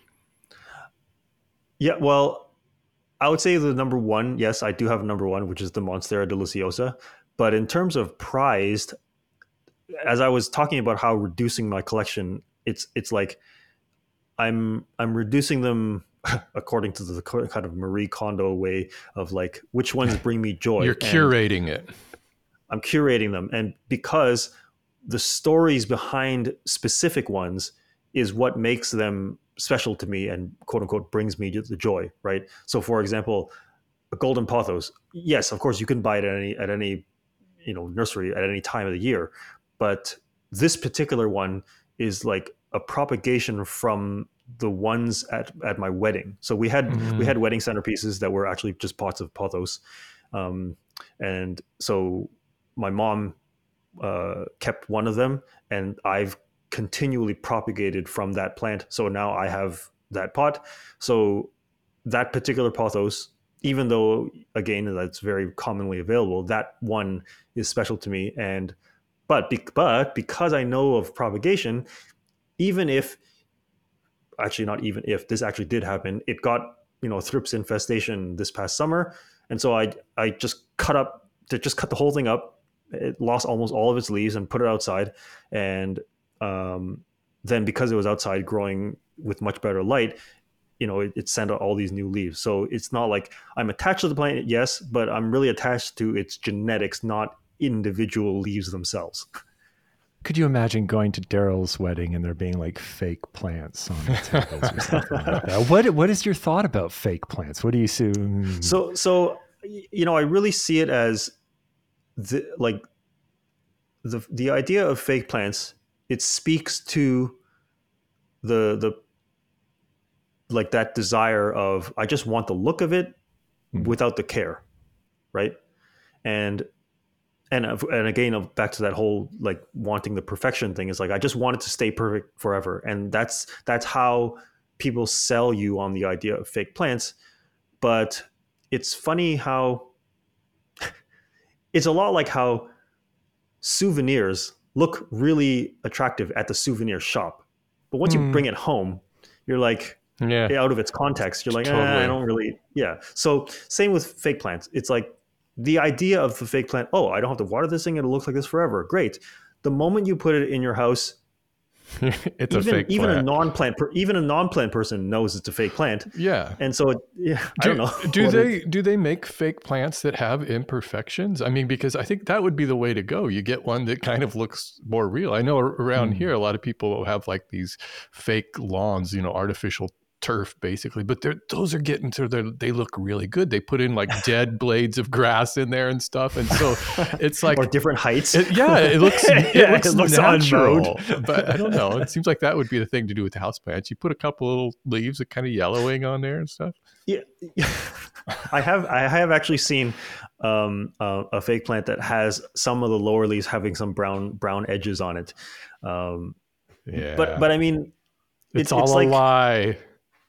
Yeah, well, I would say the number one. Yes, I do have a number one, which is the Monstera deliciosa. But in terms of prized, as I was talking about how reducing my collection, it's like I'm reducing them according to the kind of Marie Kondo way of like which ones bring me joy. You're curating it. I'm curating them, and because the stories behind specific ones is what makes them special to me and quote unquote brings me the joy, right? So, for example, a golden pothos. Yes, of course, you can buy it at any nursery at any time of the year. But this particular one is like a propagation from the ones at my wedding. So we had wedding centerpieces that were actually just pots of pothos, and so my mom kept one of them, and I've continually propagated from that plant. So now I have that pot. So that particular pothos, even though again that's very commonly available, that one is special to me. And But because I know of propagation, even if, actually not even if, this actually did happen, it got, thrips infestation this past summer. And so I just cut the whole thing up. It lost almost all of its leaves and put it outside. And then because it was outside growing with much better light, it sent out all these new leaves. So it's not like I'm attached to the plant, yes, but I'm really attached to its genetics, not individual leaves themselves. Could you imagine going to Daryl's wedding and there being like fake plants on the tables or something like that? What is your thought about fake plants? What do you see? So I really see it as the idea of fake plants. It speaks to the like that desire of I just want the look of it without the care, right? And again, back to that whole like wanting the perfection thing, is like I just want it to stay perfect forever, and that's how people sell you on the idea of fake plants. But it's funny how it's a lot like how souvenirs look really attractive at the souvenir shop, but once you bring it home, you're like out of its context. You're like, totally. I don't really, yeah. So same with fake plants. It's like, the idea of the fake plant, I don't have to water this thing, it'll look like this forever. Great. The moment you put it in your house, it's a fake even plant. Even a non-plant person knows it's a fake plant. Yeah. And so I don't know. Do they make fake plants that have imperfections? I mean, because I think that would be the way to go. You get one that kind of looks more real. I know around here, a lot of people have like these fake lawns, artificial turf basically, but those are getting to they look really good. They put in like dead blades of grass in there and stuff, and so it's like or different heights. It looks natural. But I don't know. It seems like that would be the thing to do with the houseplants. You put a couple little leaves that kind of yellowing on there and stuff. Yeah, I have actually seen a fake plant that has some of the lower leaves having some brown edges on it. But I mean, it's all a lie.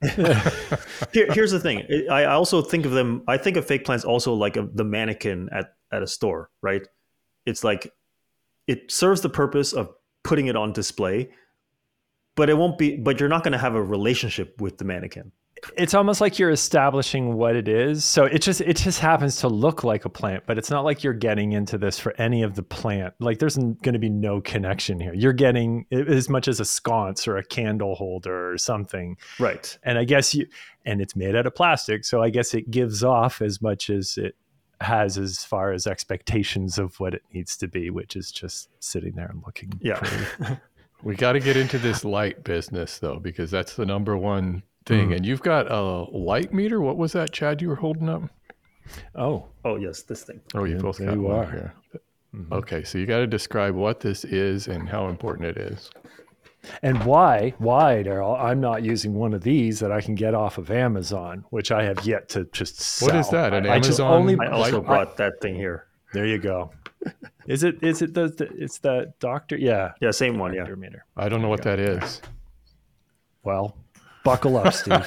Here's the thing. I also think of them. I think of fake plants also like the mannequin at a store, right? It's like it serves the purpose of putting it on display, but it won't be. But you're not going to have a relationship with the mannequin. It's almost like you're establishing what it is. So it just happens to look like a plant, but it's not like you're getting into this for any of the plant. Like there's going to be no connection here. You're getting as much as a sconce or a candle holder or something. Right. And I guess and it's made out of plastic. So I guess it gives off as much as it has as far as expectations of what it needs to be, which is just sitting there and looking pretty. We got to get into this light business though, because that's the number one thing. And you've got a light meter. What was that, Chad, you were holding up? Oh, yes, this thing. Oh, you both got one here. Okay, so you got to describe what this is and how important it is. and why, Daryl, I'm not using one of these that I can get off of Amazon, which I have yet to just sell. What is that? An I just Amazon? I also brought that thing here. There you go. Is it it's the doctor? Yeah. Yeah, same one. Yeah. Doctor meter. I don't know what that is. Well, buckle up, Steve.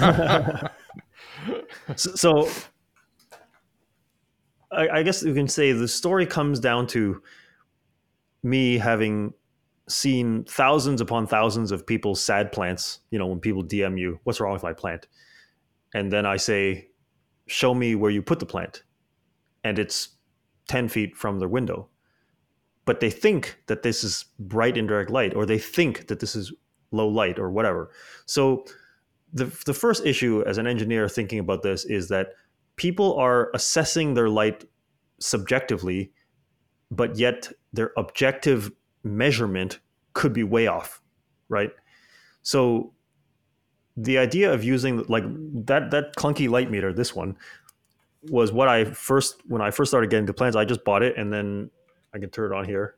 So I guess you can say the story comes down to me having seen thousands upon thousands of people's sad plants. When people DM you, what's wrong with my plant? And then I say, show me where you put the plant. And it's 10 feet from their window. But they think that this is bright indirect light, or they think that this is low light or whatever. So the first issue as an engineer thinking about this is that people are assessing their light subjectively, but yet their objective measurement could be way off, right? So the idea of using like that clunky light meter, this one, was when I first started getting the plans. I just bought it, and then I can turn it on here.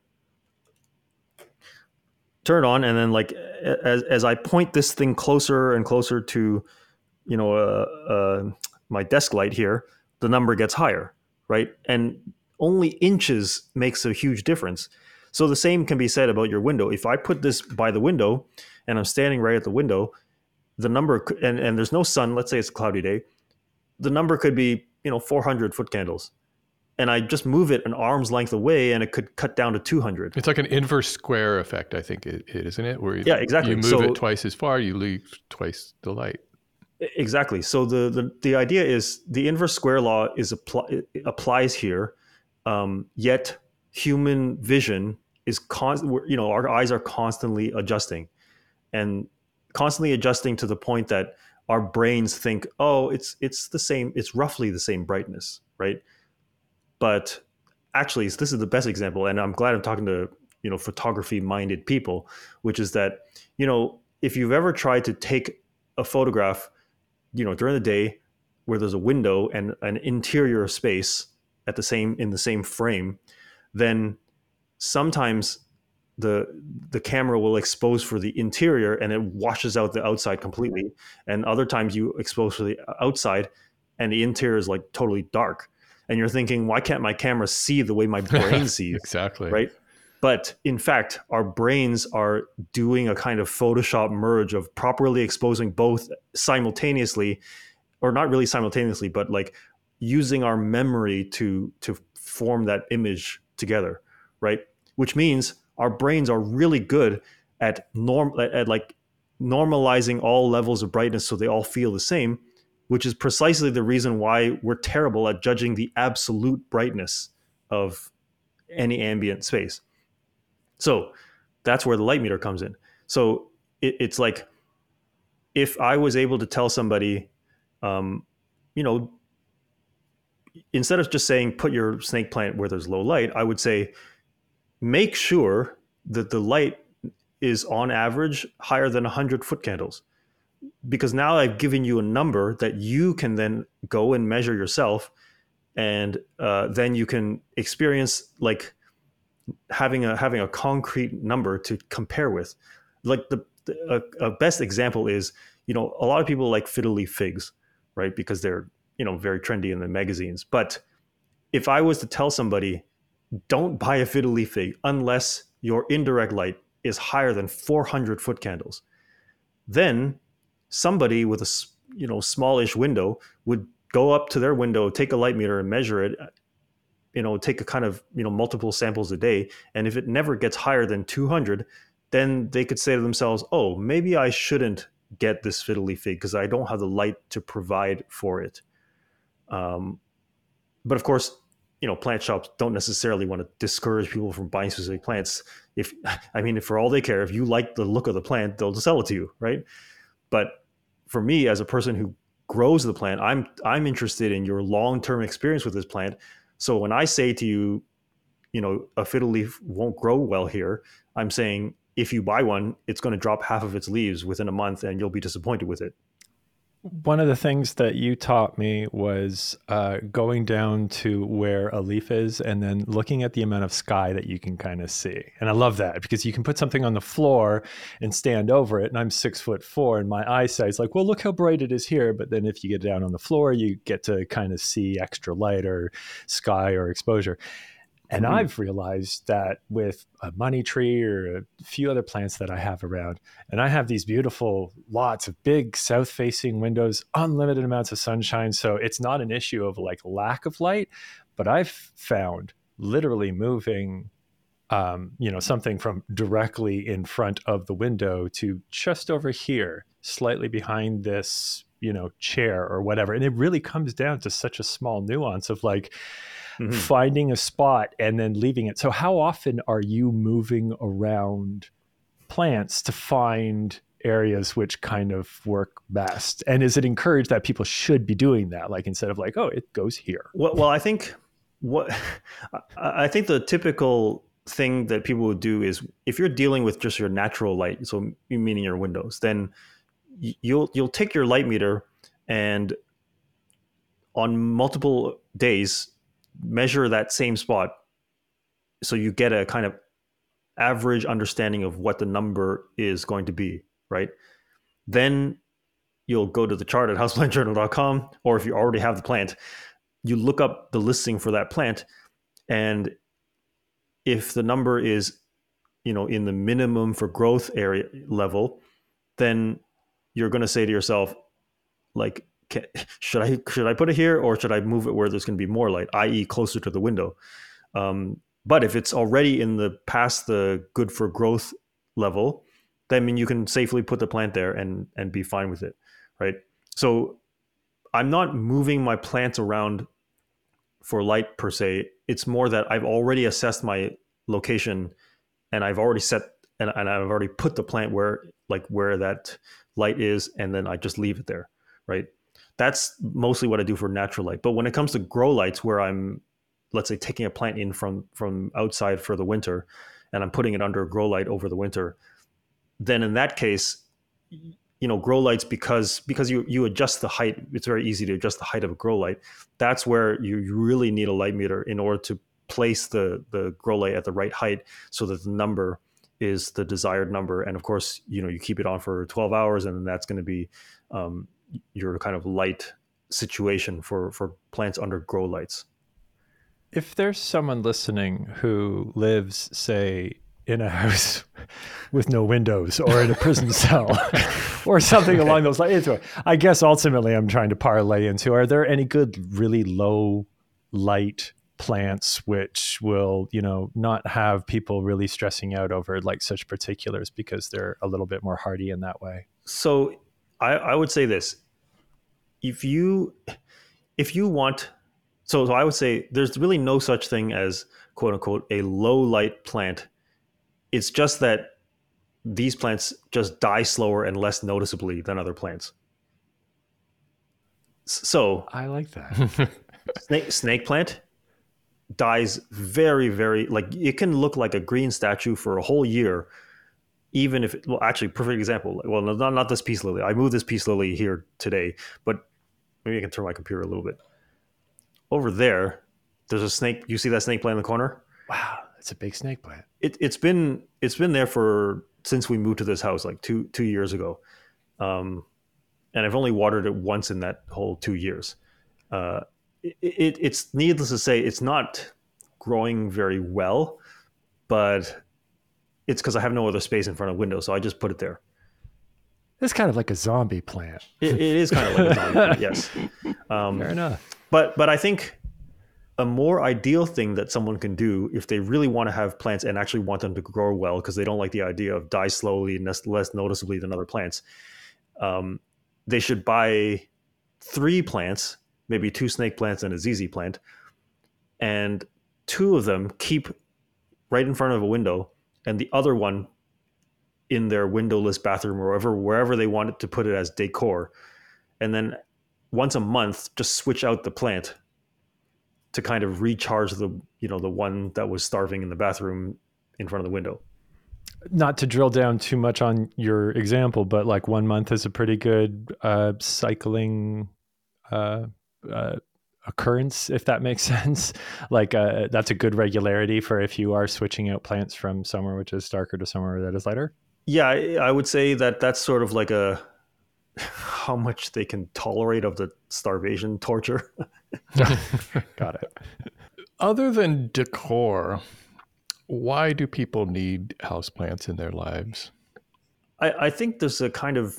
Turn it on, and then like as I point this thing closer and closer to, my desk light here, the number gets higher, right? And only inches makes a huge difference. So the same can be said about your window. If I put this by the window, and I'm standing right at the window, the number and there's no sun. Let's say it's a cloudy day. The number could be 400 foot candles, and I just move it an arm's length away, and it could cut down to 200. It's like an inverse square effect, I think it isn't it? Where yeah, exactly. You move it twice as far, you leave twice the light. Exactly. So the idea is the inverse square law applies here, yet human vision is our eyes are constantly adjusting, and constantly adjusting to the point that our brains think, oh, it's the same, it's roughly the same brightness, right? But actually, this is the best example, and I'm glad I'm talking to photography minded people, which is that if you've ever tried to take a photograph during the day where there's a window and an interior space in the same frame, then sometimes the camera will expose for the interior and it washes out the outside completely, and other times you expose for the outside and the interior is like totally dark, and you're thinking, why can't my camera see the way my brain sees? Exactly. Right. But in fact, our brains are doing a kind of Photoshop merge of properly exposing both simultaneously, or not really simultaneously, but like using our memory to form that image together, right? Which means our brains are really good at normalizing all levels of brightness so they all feel the same, which is precisely the reason why we're terrible at judging the absolute brightness of any ambient space. So that's where the light meter comes in. So it's like, if I was able to tell somebody, instead of just saying, put your snake plant where there's low light, I would say, make sure that the light is on average higher than 100 foot candles. Because now I've given you a number that you can then go and measure yourself. And then you can experience like having a concrete number to compare with. Like a best example is, a lot of people like fiddle leaf figs, right? Because they're, very trendy in the magazines. But if I was to tell somebody, don't buy a fiddle leaf fig unless your indirect light is higher than 400 foot candles, then somebody with a smallish window would go up to their window, take a light meter and measure it, take a kind of, multiple samples a day. And if it never gets higher than 200, then they could say to themselves, oh, maybe I shouldn't get this fiddle leaf fig because I don't have the light to provide for it. But of course, plant shops don't necessarily want to discourage people from buying specific plants. If for all they care, if you like the look of the plant, they'll sell it to you, right? But for me, as a person who grows the plant, I'm interested in your long-term experience with this plant. So when I say to you, a fiddle leaf won't grow well here, I'm saying if you buy one, it's going to drop half of its leaves within a month and you'll be disappointed with it. One of the things that you taught me was going down to where a leaf is and then looking at the amount of sky that you can kind of see. And I love that because you can put something on the floor and stand over it. And I'm 6'4", and my eyesight's like, well, look how bright it is here. But then if you get down on the floor, you get to kind of see extra light or sky or exposure. And I've realized that with a money tree or a few other plants that I have around, and I have these beautiful lots of big south-facing windows, unlimited amounts of sunshine. So it's not an issue of like lack of light, but I've found literally moving, something from directly in front of the window to just over here, slightly behind this, chair or whatever. And it really comes down to such a small nuance of like, finding a spot and then leaving it. So how often are you moving around plants to find areas which kind of work best? And is it encouraged that people should be doing that? Like instead of like, oh, it goes here. Well, I think the typical thing that people would do is if you're dealing with just your natural light, so meaning your windows, then you'll take your light meter and on multiple days measure that same spot so you get a kind of average understanding of what the number is going to be, right? Then you'll go to the chart at houseplantjournal.com, or if you already have the plant, you look up the listing for that plant, and if the number is in the minimum for growth area level, then you're going to say to yourself, like, should I put it here, or should I move it where there's going to be more light, i.e. closer to the window? But if it's already past the good for growth level, then you can safely put the plant there and be fine with it, right? So I'm not moving my plants around for light per se. It's more that I've already assessed my location and I've already set and I've already put the plant where that light is, and then I just leave it there, right? That's mostly what I do for natural light. But when it comes to grow lights, where I'm, let's say, taking a plant in from outside for the winter, and I'm putting it under a grow light over the winter, then in that case, grow lights, because you adjust the height. It's very easy to adjust the height of a grow light. That's where you really need a light meter in order to place the grow light at the right height so that the number is the desired number. And of course, you keep it on for 12 hours, and then that's going to be your kind of light situation for plants under grow lights. If there's someone listening who lives, say, in a house with no windows or in a prison cell or something along those lines, I guess ultimately I'm trying to parlay into, are there any good, really low light plants which will, not have people really stressing out over like such particulars because they're a little bit more hardy in that way? So I would say this: if you want, so I would say there's really no such thing as quote unquote a low light plant. It's just that these plants just die slower and less noticeably than other plants. So I like that. snake plant dies very, very, like it can look like a green statue for a whole year. Even if, well, actually, perfect example. Well, not this peace lily. I moved this peace lily here today, but maybe I can turn my computer a little bit. Over there, there's a snake. You see that snake plant in the corner? Wow, it's a big snake plant. It's been there since we moved to this house, like two years ago, and I've only watered it once in that whole 2 years. It's needless to say, it's not growing very well, but it's because I have no other space in front of the window, so I just put it there. It's kind of like a zombie plant. It is kind of like a zombie plant, yes. Fair enough. But I think a more ideal thing that someone can do if they really want to have plants and actually want them to grow well, because they don't like the idea of die slowly and less noticeably than other plants, they should buy 3 plants, maybe 2 snake plants and a ZZ plant, and 2 of them keep right in front of a window, and the other one in their windowless bathroom or wherever they wanted to put it as decor. And then once a month, just switch out the plant to kind of recharge the one that was starving in the bathroom in front of the window. Not to drill down too much on your example, but like 1 month is a pretty good cycling occurrence, if that makes sense. Like that's a good regularity for if you are switching out plants from somewhere which is darker to somewhere that is lighter. Yeah, I would say that that's sort of like a how much they can tolerate of the starvation torture. Got it. Other than decor, why do people need houseplants in their lives? I think there's a kind of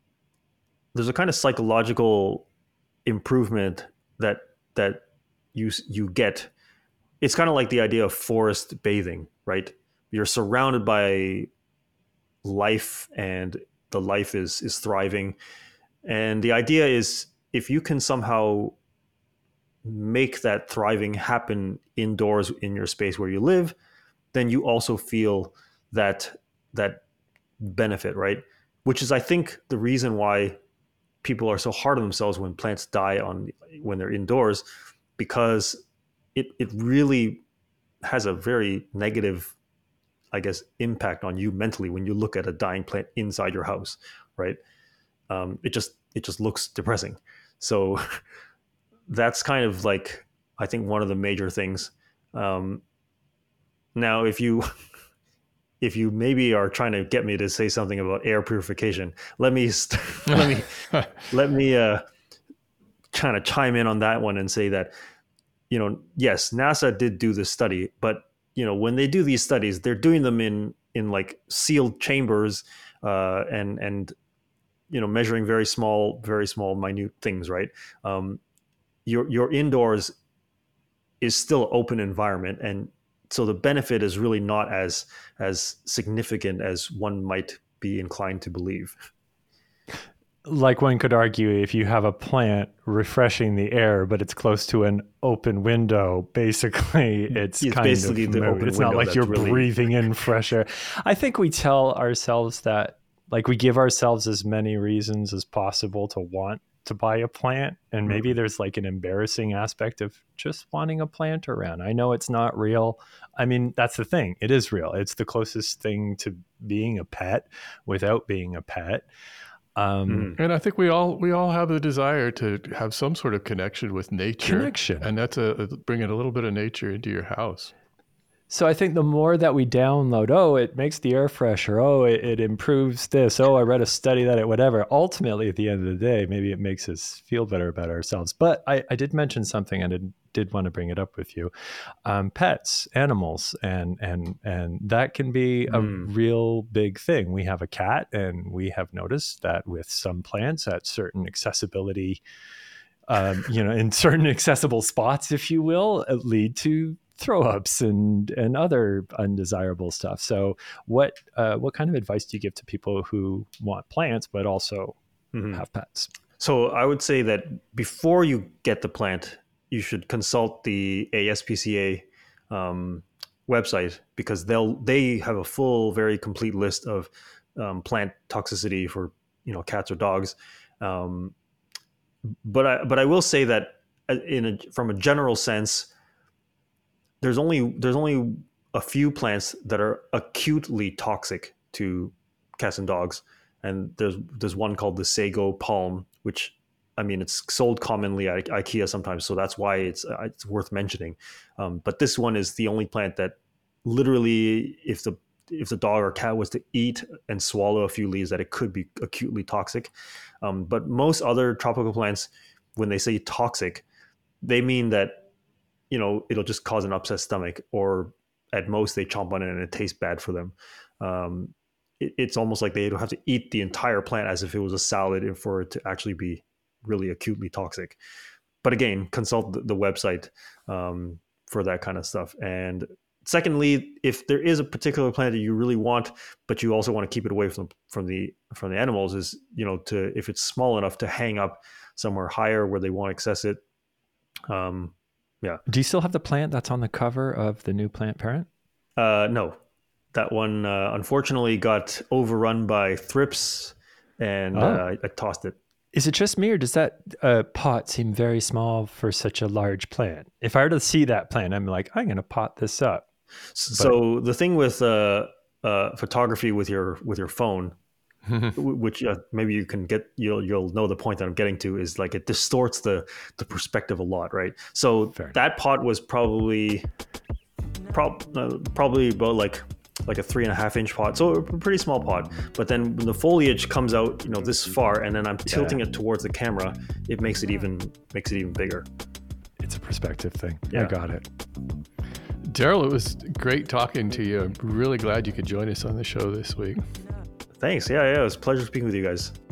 psychological improvement that you get. It's kind of like the idea of forest bathing, right? You're surrounded by life, and the life is thriving. And the idea is, if you can somehow make that thriving happen indoors in your space where you live, then you also feel that benefit, right? Which is, I think, the reason why people are so hard on themselves when plants die when they're indoors, because it really has a very negative, I guess, impact on you mentally when you look at a dying plant inside your house, right? It just looks depressing. So that's kind of like, I think, one of the major things. Now, if you maybe are trying to get me to say something about air purification, let me kind of chime in on that one and say that, yes, NASA did do this study, but when they do these studies, they're doing them in like sealed chambers, and measuring very small, minute things, right? Your indoors is still an open environment, and so the benefit is really not as significant as one might be inclined to believe. Like one could argue, if you have a plant refreshing the air, but it's close to an open window, basically it's kind basically of the moot. open It's not window like you're really breathing in fresh air. I think we tell ourselves that, like, we give ourselves as many reasons as possible to want to buy a plant, and maybe there's like an embarrassing aspect of just wanting a plant around. I know it's not real. I mean, that's the thing. It is real. It's the closest thing to being a pet without being a pet. And I think we all have the desire to have some sort of connection with nature. And that's bringing a little bit of nature into your house. So I think the more that we download, oh, it makes the air fresher, oh, it improves this, oh, I read a study that it whatever. Ultimately, at the end of the day, maybe it makes us feel better about ourselves. But I did mention something, and I did want to bring it up with you. Pets, animals, and that can be a real big thing. We have a cat, and we have noticed that with some plants at certain accessibility, in certain accessible spots, if you will, lead to throw-ups and other undesirable stuff. So what kind of advice do you give to people who want plants but also have pets? So I would say that before you get the plant, you should consult the ASPCA website, because they have a full, very complete list of plant toxicity for cats or dogs. But I will say that from a general sense, there's only a few plants that are acutely toxic to cats and dogs, and there's one called the sago palm, which, I mean, it's sold commonly at IKEA sometimes, so that's why it's worth mentioning. But this one is the only plant that literally, if the dog or cat was to eat and swallow a few leaves, that it could be acutely toxic. But most other tropical plants, when they say toxic, they mean that it'll just cause an upset stomach, or at most they chomp on it and it tastes bad for them. It's almost like they have to eat the entire plant as if it was a salad for it to actually be really acutely toxic. But again, consult the website for that kind of stuff. And secondly, if there is a particular plant that you really want, but you also want to keep it away from the animals, is if it's small enough to hang up somewhere higher where they won't access it. Yeah. Do you still have the plant that's on the cover of the new Plant Parent? No, that one unfortunately got overrun by thrips, and I tossed it. Is it just me, or does that pot seem very small for such a large plant? If I were to see that plant, I'm like, I'm going to pot this up. So the thing with photography with your phone, which maybe you can get, you'll know the point that I'm getting to, is like it distorts the perspective a lot, right? So that pot was probably about like a 3.5 inch pot, so a pretty small pot. But then when the foliage comes out, this far, and then I'm tilting it towards the camera, it makes it even bigger. It's a perspective thing. Yeah. I got it. Daryl, it was great talking to you. I'm really glad you could join us on the show this week. Thanks. Yeah, it was a pleasure speaking with you guys.